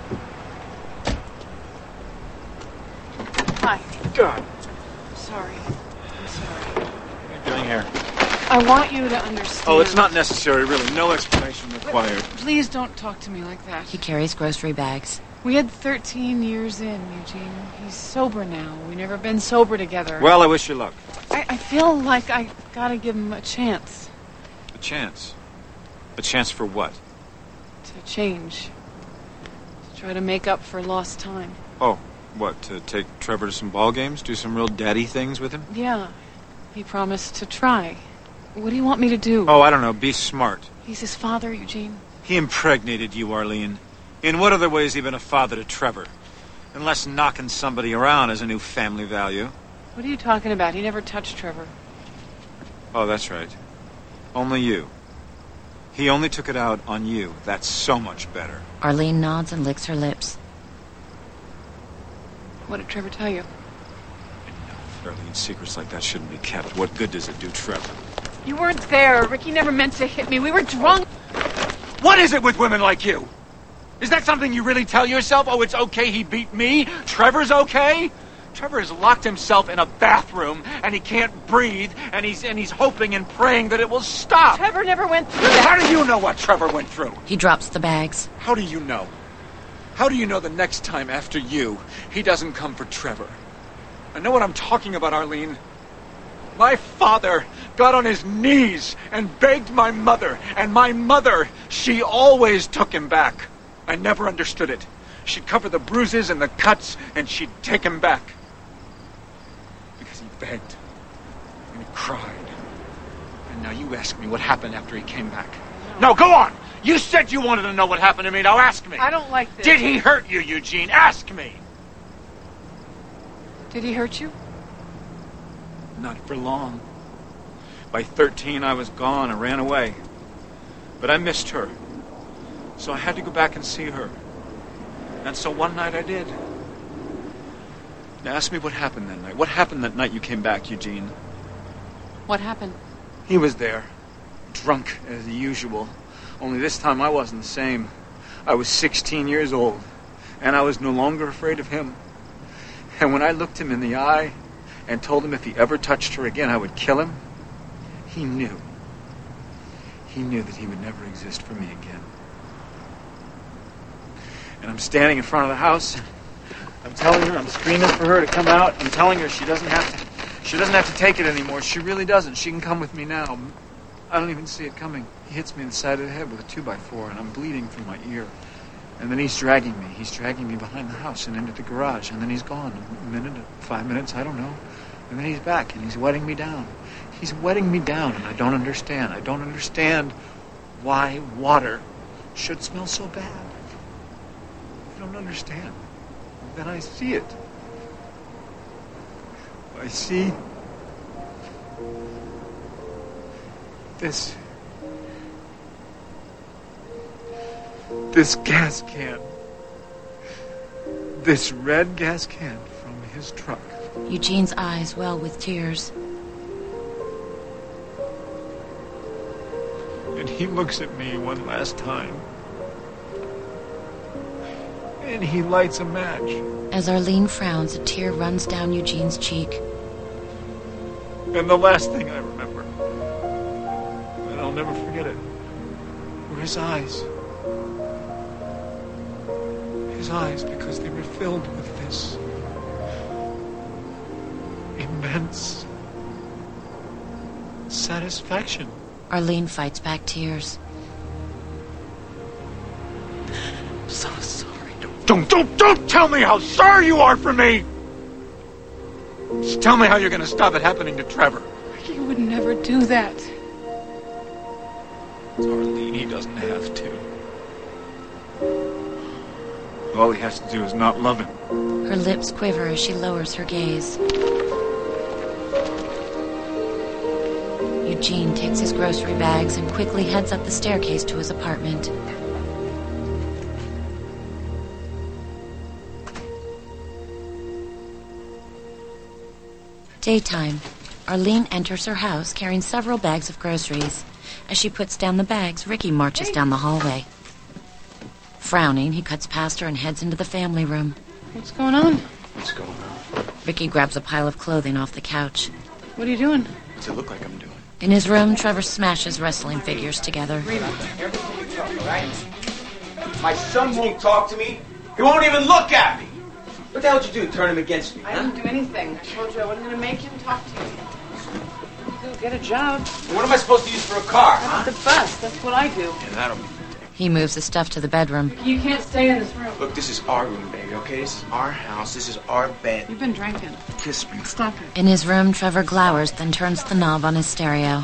Hi. God. Sorry. I'm sorry. What are you doing here? I want you to understand. Oh, it's not necessary, really. No explanation required. Please don't talk to me like that. He carries grocery bags. We had thirteen years in, Eugene. He's sober now. We've never been sober together. Well, I wish you luck. I, I feel like I gotta give him a chance. A chance? A chance for what? To change. To try to make up for lost time. Oh, what, to take Trevor to some ball games? Do some real daddy things with him? Yeah. He promised to try. What do you want me to do? Oh, I don't know. Be smart. He's his father, Eugene. He impregnated you, Arlene. In what other way has he been a father to Trevor? Unless knocking somebody around has a new family value. What are you talking about? He never touched Trevor. Oh, that's right. Only you. He only took it out on you. That's so much better. Arlene nods and licks her lips. What did Trevor tell you? Arlene, secrets like that shouldn't be kept. What good does it do Trevor? You weren't there. Ricky never meant to hit me. We were drunk. What is it with women like you? Is that something you really tell yourself? Oh, it's okay he beat me? Trevor's okay? Trevor has locked himself in a bathroom, and he can't breathe, and he's and he's hoping and praying that it will stop. Trevor never went through How do you know what Trevor went through? He drops the bags. How do you know? How do you know the next time after you, he doesn't come for Trevor? I know what I'm talking about, Arlene. My father got on his knees and begged my mother, and my mother, she always took him back. I never understood it. She'd cover the bruises and the cuts, and she'd take him back. Because he begged, and he cried. And now you ask me what happened after he came back. No, go on! You said you wanted to know what happened to me, now ask me! I don't like this. Did he hurt you, Eugene? Ask me! Did he hurt you? Not for long. By thirteen, I was gone and ran away. But I missed her. So I had to go back and see her. And so one night I did. Now ask me what happened that night. What happened that night you came back, Eugene? What happened? He was there, drunk as usual. Only this time I wasn't the same. I was sixteen years old, and I was no longer afraid of him. And when I looked him in the eye and told him if he ever touched her again, I would kill him, he knew. He knew that he would never exist for me again. And I'm standing in front of the house. I'm telling her, I'm screaming for her to come out. I'm telling her she doesn't have to, she doesn't have to take it anymore. She really doesn't. She can come with me now. I don't even see it coming. He hits me in the side of the head with a two by four, and I'm bleeding from my ear. And then he's dragging me. He's dragging me behind the house and into the garage. And then he's gone. A minute, five minutes, I don't know. And then he's back, and he's wetting me down. He's wetting me down, and I don't understand. I don't understand why water should smell so bad. I don't understand. Then I see it. I see this this gas can. This red gas can from his truck. Eugene's eyes well with tears. And he looks at me one last time. And he lights a match. As Arlene frowns, a tear runs down Eugene's cheek. And the last thing I remember, and I'll never forget it, were his eyes. His eyes, because they were filled with this immense satisfaction. Arlene fights back tears. So sorry. Don't, don't, don't, don't tell me how sorry you are for me! Just tell me how you're going to stop it happening to Trevor. You would never do that. Arlene, he doesn't have to. All he has to do is not love him. Her lips quiver as she lowers her gaze. Eugene takes his grocery bags and quickly heads up the staircase to his apartment. Daytime. Arlene enters her house carrying several bags of groceries. As she puts down the bags, Ricky marches down the hallway. Frowning, he cuts past her and heads into the family room. What's going on? What's going on? Ricky grabs a pile of clothing off the couch. What are you doing? What's it look like I'm doing? In his room, Trevor smashes wrestling figures together. My son won't talk to me. He won't even look at me. What the hell did you do? Turn him against me? I Huh? didn't do anything. I told you I wasn't going to make him talk to you. Go get a job. And what am I supposed to use for a car, huh? The bus. That's what I do. Yeah, that'll be. He moves the stuff to the bedroom. You can't stay in this room. Look, this is our room, baby, okay? This is our house. This is our bed. You've been drinking. Kiss me. Stop it. In his room, Trevor glowers, then turns the knob on his stereo.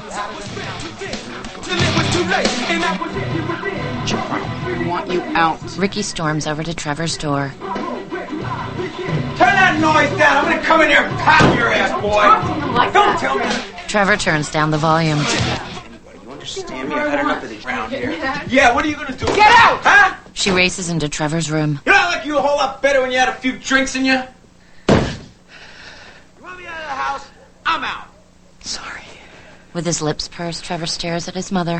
I want you out. Ricky storms over to Trevor's door. Turn that noise down. I'm going to come in here and pop your ass, boy. Like Don't that. tell me. Trevor turns down the volume. You understand me? I've had enough of this around here. Yeah, what are you going to do? Get out! Huh? She races into Trevor's room. You know, I like you a whole lot better when you had a few drinks in you. You want me out of the house? I'm out. Sorry. With his lips pursed, Trevor stares at his mother.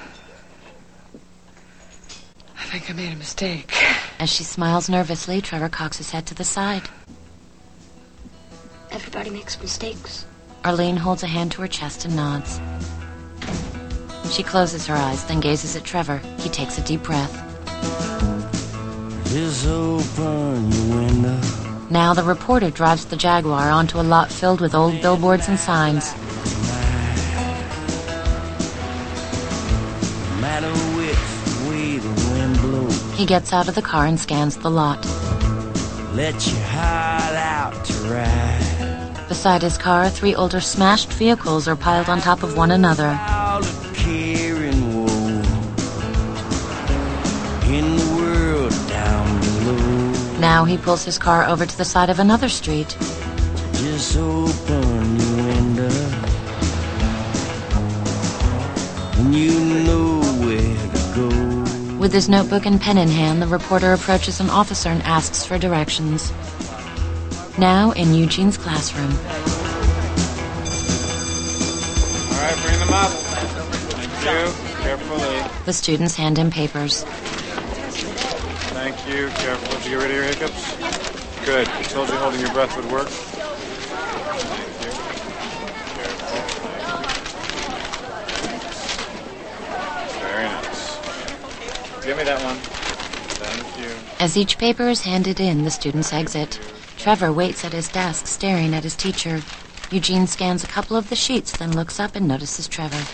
I think I made a mistake. As she smiles nervously, Trevor cocks his head to the side. Everybody makes mistakes. Arlene holds a hand to her chest and nods. She closes her eyes, then gazes at Trevor. He takes a deep breath. Just open your window. Now the reporter drives the Jaguar onto a lot filled with old billboards and signs. No matter which way the wind blows, He gets out of the car and scans the lot. let your heart out to ride. Beside his car, three older smashed vehicles are piled on top of one another. All the care and woe in the world down below. Now he pulls his car over to the side of another street. Just open your window and you know where to go. With his notebook and pen in hand, the reporter approaches an officer and asks for directions. Now in Eugene's classroom. All right, bring them up. Thank you. Carefully. The students hand him papers. Thank you. Careful. Did you get rid of your hiccups? Good. I told you holding your breath would work. Thank you. Careful. Very nice. Give me that one. Thank you. As each paper is handed in, the students exit. Trevor waits at his desk, staring at his teacher. Eugene scans a couple of the sheets, then looks up and notices Trevor.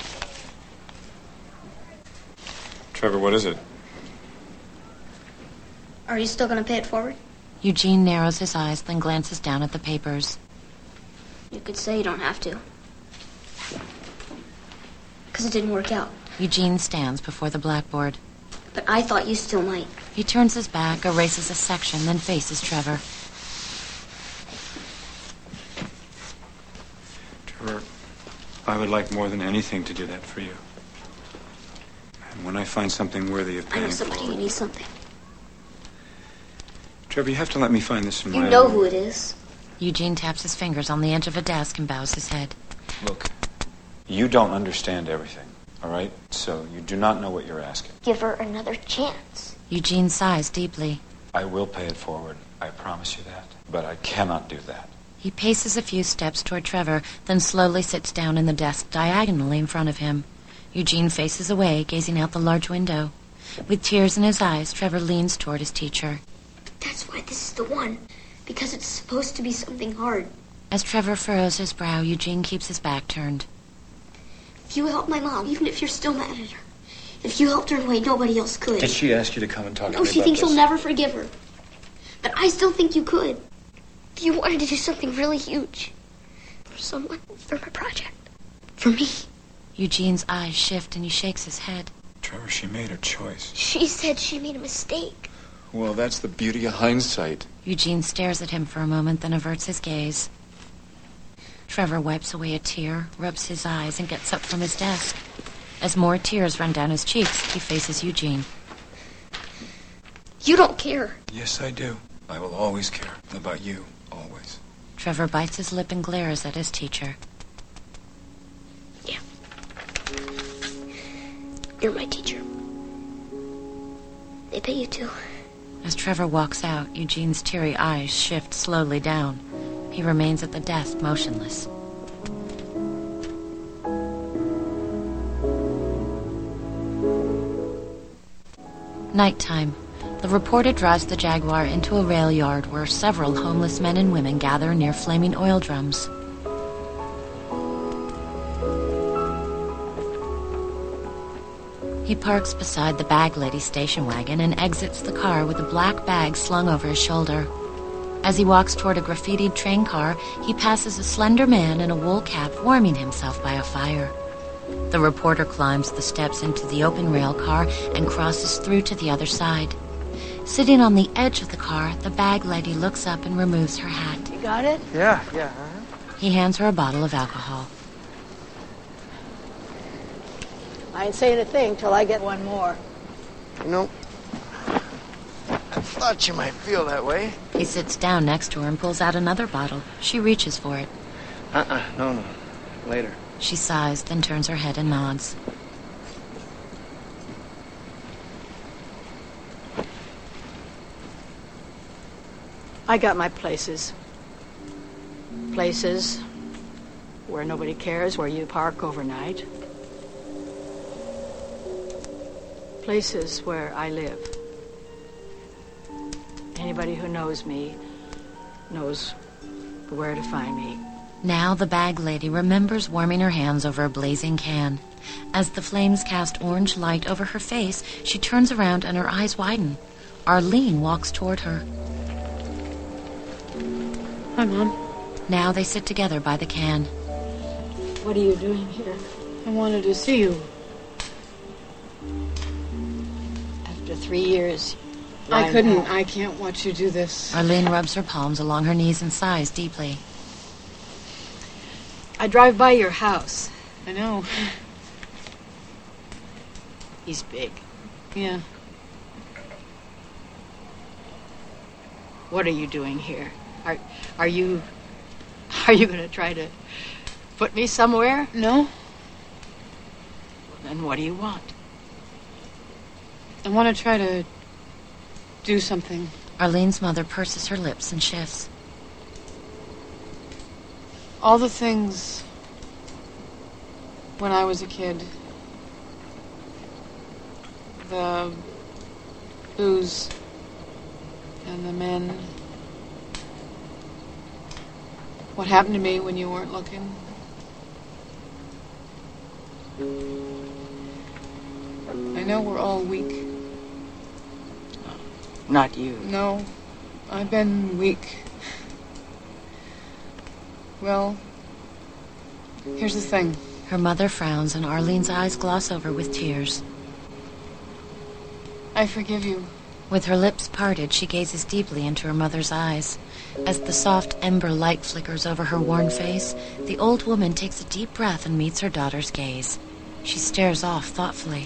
Trevor, what is it? Are you still going to pay it forward? Eugene narrows his eyes, then glances down at the papers. You could say you don't have to. Because it didn't work out. Eugene stands before the blackboard. But I thought you still might. He turns his back, erases a section, then faces Trevor. Trevor, I would like more than anything to do that for you. And when I find something worthy of I paying know somebody for who needs something. Trevor, you have to let me find this in You my know own- who it is. Eugene taps his fingers on the edge of a desk and bows his head. Look, you don't understand everything, all right? So you do not know what you're asking. Give her another chance. Eugene sighs deeply. I will pay it forward. I promise you that. But I cannot do that. He paces a few steps toward Trevor, then slowly sits down in the desk diagonally in front of him. Eugene faces away, gazing out the large window. With tears in his eyes, Trevor leans toward his teacher. That's why this is the one. Because it's supposed to be something hard. As Trevor furrows his brow, Eugene keeps his back turned. If you help my mom, even if you're still mad at her, if you helped her in a way nobody else could. Did she ask you to come and talk No, to me she about thinks this? you'll never forgive her. But I still think you could. If you wanted to do something really huge. For someone, for my project. For me. Eugene's eyes shift and he shakes his head. Trevor, she made her choice. She said she made a mistake. Well, that's the beauty of hindsight. Eugene stares at him for a moment, then averts his gaze. Trevor wipes away a tear, rubs his eyes, and gets up from his desk. As more tears run down his cheeks, he faces Eugene. You don't care. Yes, I do. I will always care about you, always. Trevor bites his lip and glares at his teacher. You're my teacher. They pay you too. As Trevor walks out, Eugene's teary eyes shift slowly down. He remains at the desk, motionless. Nighttime. The reporter drives the Jaguar into a rail yard where several homeless men and women gather near flaming oil drums. He parks beside the bag lady station wagon and exits the car with a black bag slung over his shoulder. As he walks toward a graffitied train car, he passes a slender man in a wool cap warming himself by a fire. The reporter climbs the steps into the open rail car and crosses through to the other side. Sitting on the edge of the car, the bag lady looks up and removes her hat. You got it? Yeah, yeah. Uh-huh. He hands her a bottle of alcohol. I ain't saying a thing till I get one more. You know, I thought you might feel that way. He sits down next to her and pulls out another bottle. She reaches for it. Uh-uh, no, no. Later. She sighs, then turns her head and nods. I got my places. Places where nobody cares where you park overnight. Places where I live. Anybody who knows me knows where to find me. Now the bag lady remembers warming her hands over a blazing can. As the flames cast orange light over her face, she turns around and her eyes widen. Arlene walks toward her. Hi, Mom. Now they sit together by the can. What are you doing here? I wanted to see you. After three years... I couldn't. I can't watch you do this. Arlene rubs her palms along her knees and sighs deeply. I drive by your house. I know. He's big. Yeah. What are you doing here? Are are you are you going to try to put me somewhere? No. Well, then what do you want? I want to try to do something. Arlene's mother purses her lips and shifts. All the things when I was a kid. The booze and the men. What happened to me when you weren't looking. I know we're all weak. Not you. No, I've been weak. Well, here's the thing. Her mother frowns and Arlene's eyes gloss over with tears. I forgive you. With her lips parted, she gazes deeply into her mother's eyes. As the soft ember light flickers over her worn face, the old woman takes a deep breath and meets her daughter's gaze. She stares off thoughtfully.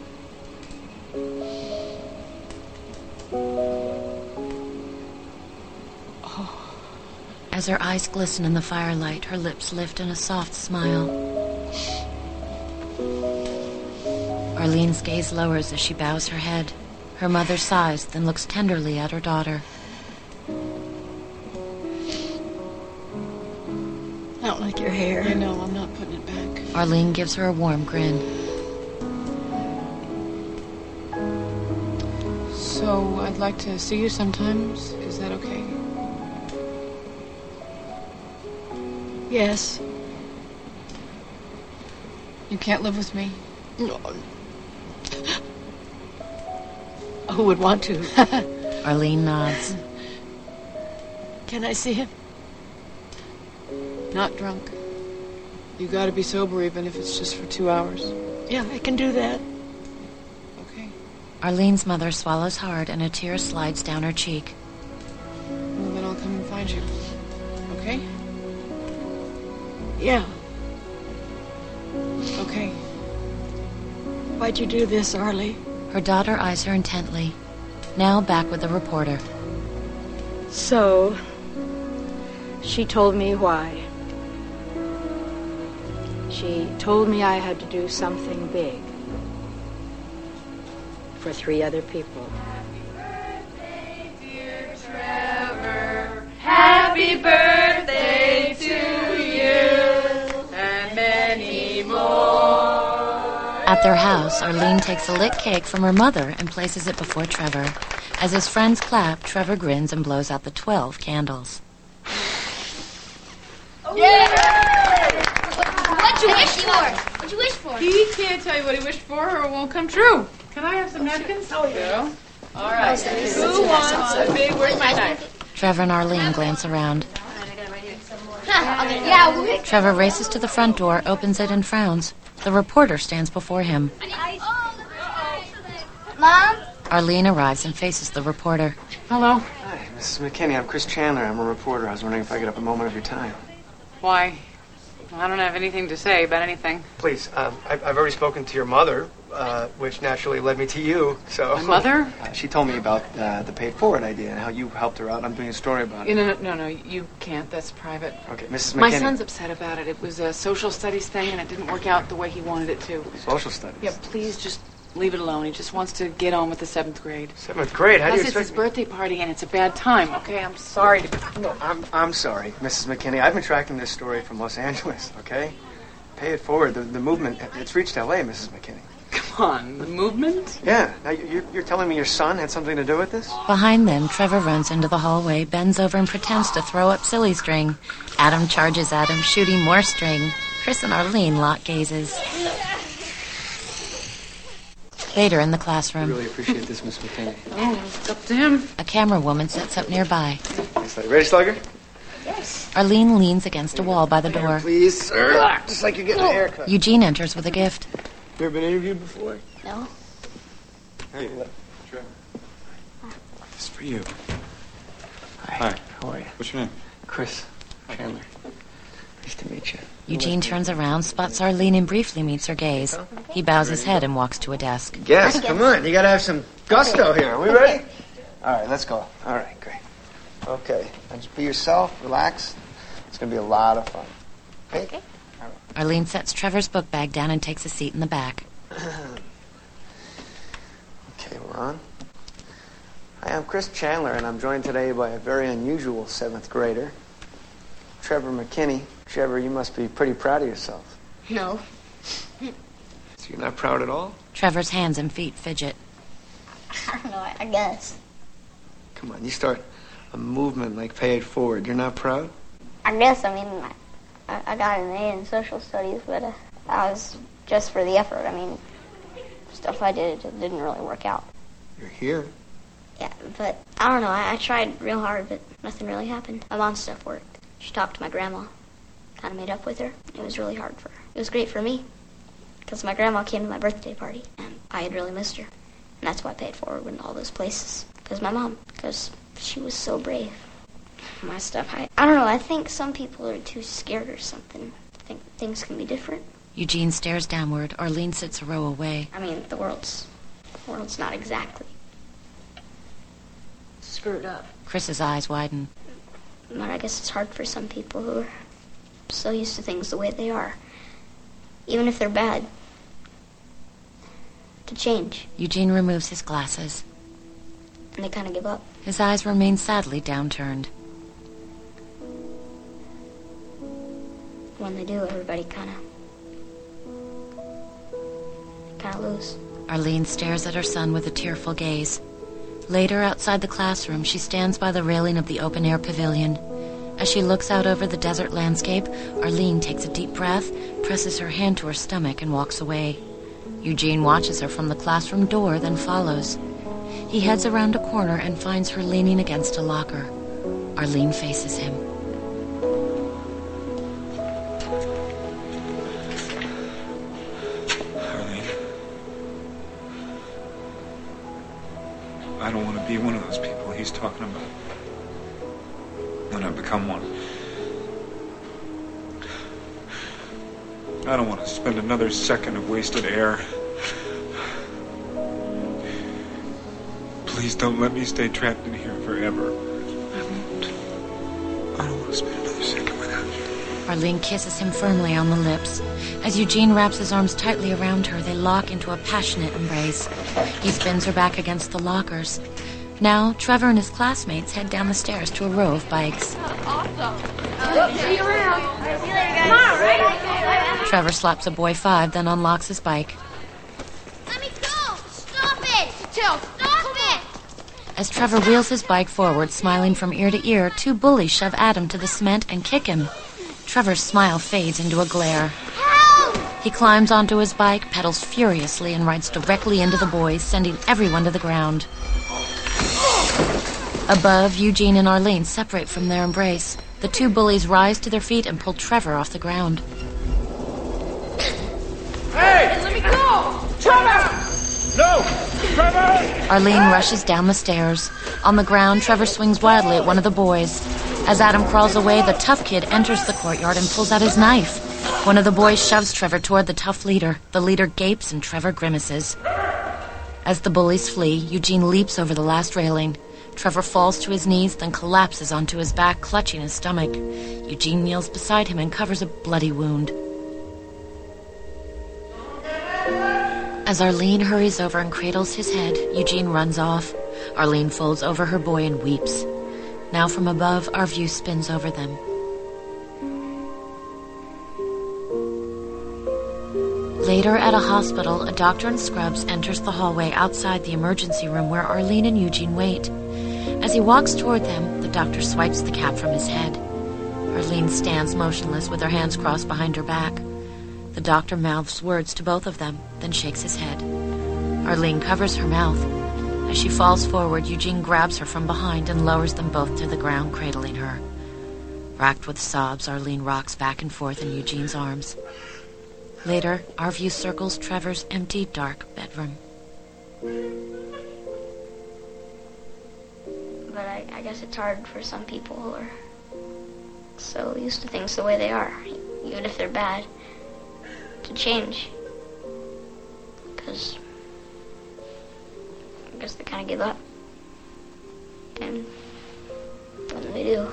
Oh. As her eyes glisten in the firelight, her lips lift in a soft smile. Arlene's gaze lowers as she bows her head. Her mother sighs, then looks tenderly at her daughter. I don't like your hair. I know, I'm not putting it back. Arlene gives her a warm grin. So, I'd like to see you sometimes. Is that okay? Yes. You can't live with me? No. Who would want to? Arlene nods. Can I see him? Not drunk. You gotta be sober even if it's just for two hours. Yeah, I can do that. Okay. Arlene's mother swallows hard and a tear slides down her cheek. Well, then I'll come and find you. Okay? Yeah. Okay. Why'd you do this, Arlie? Her daughter eyes her intently. Now back with the reporter. So, she told me why. She told me I had to do something big. for three other people. Happy birthday to you, and many more. At their house, Arlene takes a lit cake from her mother and places it before Trevor. As his friends clap, Trevor grins and blows out the twelve candles. What'd you wish for? What'd you wish for? He can't tell you what he wished for or it won't come true. Can I have some napkins? Oh, yeah. All right. Who wants a big where's my knife? Trevor and Arlene glance around. Yeah, Trevor races to the front door, opens it, and frowns. The reporter stands before him. Mom? Arlene arrives and faces the reporter. Hello. Hi, Missus McKinney. I'm Chris Chandler. I'm a reporter. I was wondering if I could have a moment of your time. Why? I don't have anything to say about anything. Please, um, I've, I've already spoken to your mother, uh, which naturally led me to you. So My mother? Uh, she told me about uh, the paid forward idea and how you helped her out. I'm doing a story about it. No, no, no, no, you can't. That's private. Okay, Missus McKinney. My son's upset about it. It was a social studies thing, and it didn't work out the way he wanted it to. Social studies? Yeah, please just leave it alone. He just wants to get on with the seventh grade. Seventh grade? How do you Plus, it's expect his me- birthday party, and it's a bad time, okay? I'm sorry to... No, I'm, I'm sorry, Missus McKinney. I've been tracking this story from Los Angeles, okay? Pay it forward. The, the movement, it's reached L A, Missus McKinney. Come on, the movement? Yeah. Now, you're, you're telling me your son had something to do with this? Behind them, Trevor runs into the hallway, bends over and pretends to throw up silly string. Adam charges at him, shooting more string. Chris and Arlene lock gazes. Later in the classroom. I really appreciate this, Miss McKinney. Oh, it's up to him. A camera woman sits up nearby. Thanks, lady. Ready, Slugger? Yes. Arlene leans against a wall by the door. Please, sir. Just like you're getting a haircut. Eugene enters with a gift. You ever been interviewed before? No. Hey, Trevor. This is for you. Hi. Hi. How are you? What's your name? Chris Chandler. Nice to meet you. Eugene turns around, spots Arlene, and briefly meets her gaze. He bows his head and walks to a desk. Yes, come on. You gotta have some gusto here. Are we ready? All right, let's go. All right, great. Okay, now just be yourself, relax. It's gonna be a lot of fun. Okay? Arlene sets Trevor's book bag down and takes a seat in the back. Okay, we're on. Hi, I'm Chris Chandler, and I'm joined today by a very unusual seventh grader, Trevor McKinney. Trevor, you must be pretty proud of yourself. No. So you're not proud at all? Trevor's hands and feet fidget. I don't know, I I guess. Come on, you start a movement like Pay It Forward. You're not proud? I guess, I mean, I, I got an A in social studies, but uh, that was just for the effort. I mean, stuff I did, it didn't really work out. You're here. Yeah, but I don't know, I, I tried real hard, but nothing really happened. My mom's stuff worked. She talked to my grandma, kind of made up with her. It was really hard for her. It was great for me, because my grandma came to my birthday party, and I had really missed her. And that's why I paid forward in all those places. Because my mom, because she was so brave. My stuff, I, I don't know, I think some people are too scared or something. I think things can be different. Eugene stares downward. Arlene sits a row away. I mean, the world's, the world's not exactly screwed up. Chris's eyes widen. But I guess it's hard for some people who are so used to things the way they are, even if they're bad, to change. Eugene removes his glasses. And they kind of give up. His eyes remain sadly downturned. When they do, everybody kind of, kind of lose. Arlene stares at her son with a tearful gaze. Later, outside the classroom, she stands by the railing of the open-air pavilion. As she looks out over the desert landscape, Arlene takes a deep breath, presses her hand to her stomach, and walks away. Eugene watches her from the classroom door, then follows. He heads around a corner and finds her leaning against a locker. Arlene faces him. Arlene. I don't want to be one of those people he's talking about. When I become one. I don't want to spend another second of wasted air. Please don't let me stay trapped in here forever. I won't. I don't want to spend another second without you. Arlene kisses him firmly on the lips. As Eugene wraps his arms tightly around her, they lock into a passionate embrace. He spins her back against the lockers. Now, Trevor and his classmates head down the stairs to a row of bikes. Awesome. See you around. See you later, guys. Tomorrow, right? Trevor slaps a boy five, then unlocks his bike. Let me go. Stop it. Chill. Stop it. As Trevor wheels his bike forward, smiling from ear to ear, two bullies shove Adam to the cement and kick him. Trevor's smile fades into a glare. Help! He climbs onto his bike, pedals furiously, and rides directly into the boys, sending everyone to the ground. Above, Eugene and Arlene separate from their embrace. The two bullies rise to their feet and pull Trevor off the ground. Hey! Let me go! Trevor! No! Trevor! Arlene rushes down the stairs. On the ground, Trevor swings wildly at one of the boys. As Adam crawls away, the tough kid enters the courtyard and pulls out his knife. One of the boys shoves Trevor toward the tough leader. The leader gapes and Trevor grimaces. As the bullies flee, Eugene leaps over the last railing. Trevor falls to his knees, then collapses onto his back, clutching his stomach. Eugene kneels beside him and covers a bloody wound. As Arlene hurries over and cradles his head, Eugene runs off. Arlene folds over her boy and weeps. Now from above, our view spins over them. Later at a hospital, a doctor in scrubs enters the hallway outside the emergency room where Arlene and Eugene wait. As he walks toward them, the doctor swipes the cap from his head. Arlene stands motionless with her hands crossed behind her back. The doctor mouths words to both of them, then shakes his head. Arlene covers her mouth. As she falls forward, Eugene grabs her from behind and lowers them both to the ground, cradling her. Racked with sobs, Arlene rocks back and forth in Eugene's arms. Later, our view circles Trevor's empty, dark bedroom. But I, I guess it's hard for some people who are so used to things the way they are, even if they're bad, to change. Because I guess they kind of give up. And when they do,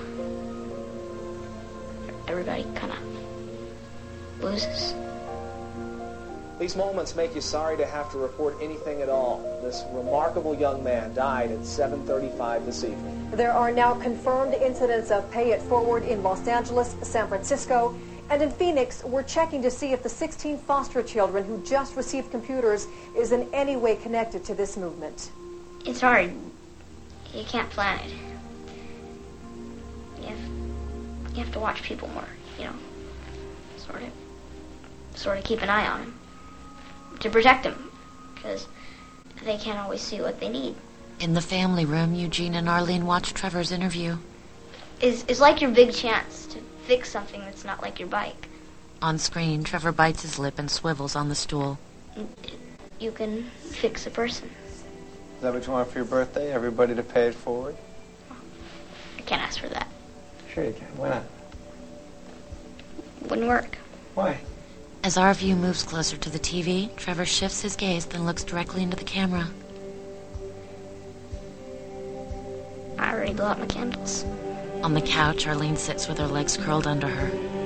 everybody kind of loses. These moments make you sorry to have to report anything at all. This remarkable young man died at seven thirty-five this evening. There are now confirmed incidents of pay it forward in Los Angeles, San Francisco, and in Phoenix. We're checking to see if the sixteen foster children who just received computers is in any way connected to this movement. It's hard. You can't plan it. You have, you have to watch people more, you know, sort of, sort of keep an eye on them. To protect them, because they can't always see what they need. In the family room, Eugene and Arlene watch Trevor's interview. It's, it's like your big chance to fix something that's not like your bike. On screen, Trevor bites his lip and swivels on the stool. You can fix a person. Is that what you want for your birthday? Everybody to pay it forward? I can't ask for that. Sure you can. Why not? Wouldn't work. Why? As our view moves closer to the T V, Trevor shifts his gaze, then looks directly into the camera. I already blew out my candles. On the couch, Arlene sits with her legs curled under her.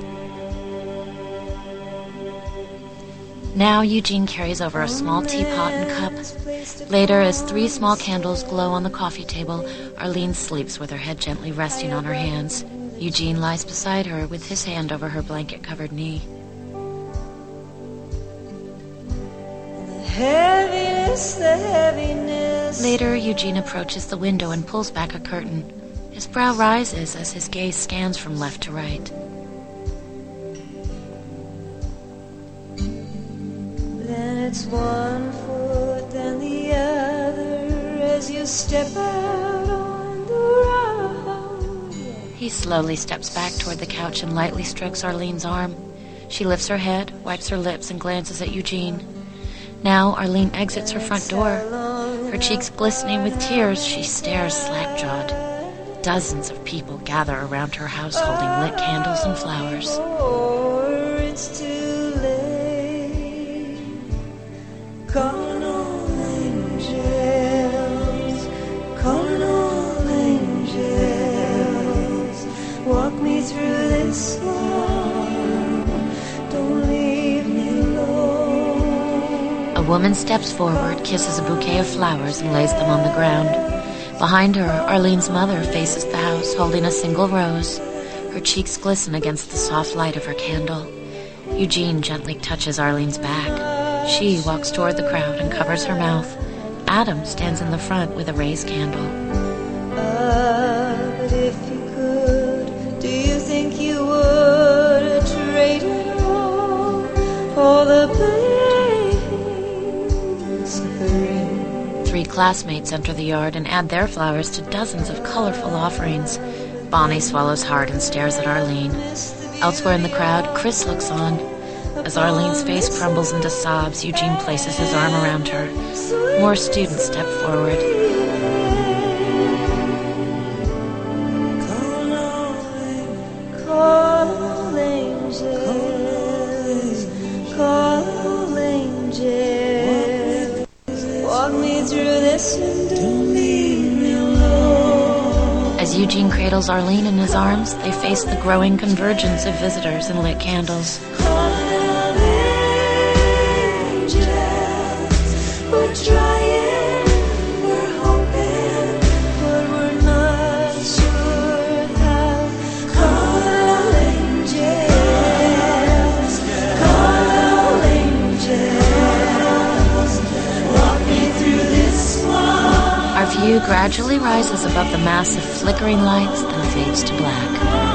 Now Eugene carries over a small teapot and cup. Later, as three small candles glow on the coffee table, Arlene sleeps with her head gently resting on her hands. Eugene lies beside her with his hand over her blanket-covered knee. Heaviness, the heaviness. Later, Eugene approaches the window and pulls back a curtain. His brow rises as his gaze scans from left to right. Then it's one foot, then the other, as you step out on the road. He slowly steps back toward the couch and lightly strokes Arlene's arm. She lifts her head, wipes her lips, and glances at Eugene. Now, Arlene exits her front door. Her cheeks glistening with tears, she stares slack-jawed. Dozens of people gather around her house holding lit candles and flowers. Or it's too late. Calling all angels, calling all angels, walk me through this life. woman steps forward, kisses a bouquet of flowers, and lays them on the ground. Behind her, Arlene's mother faces the house, holding a single rose. Her cheeks glisten against the soft light of her candle. Eugene gently touches Arlene's back. She walks toward the crowd and covers her mouth. Adam stands in the front with a raised candle. Ah, but if you could, do you think you would trade it all for the place of the ring? Three classmates enter the yard and add their flowers to dozens of colorful offerings. Bonnie swallows hard and stares at Arlene. Elsewhere in the crowd, Chris looks on. As Arlene's face crumbles into sobs, Eugene places his arm around her. More students step forward. Call all angels, call all angels, walk me through this and don't leave me alone. As Eugene cradles Arlene in his arms, they face the growing convergence of visitors and lit candles. We're trying, we're hoping, but we're not sure how. Call all angels, call all angels, walk me through this wall. Our view gradually rises above the mass of flickering lights, then fades to black.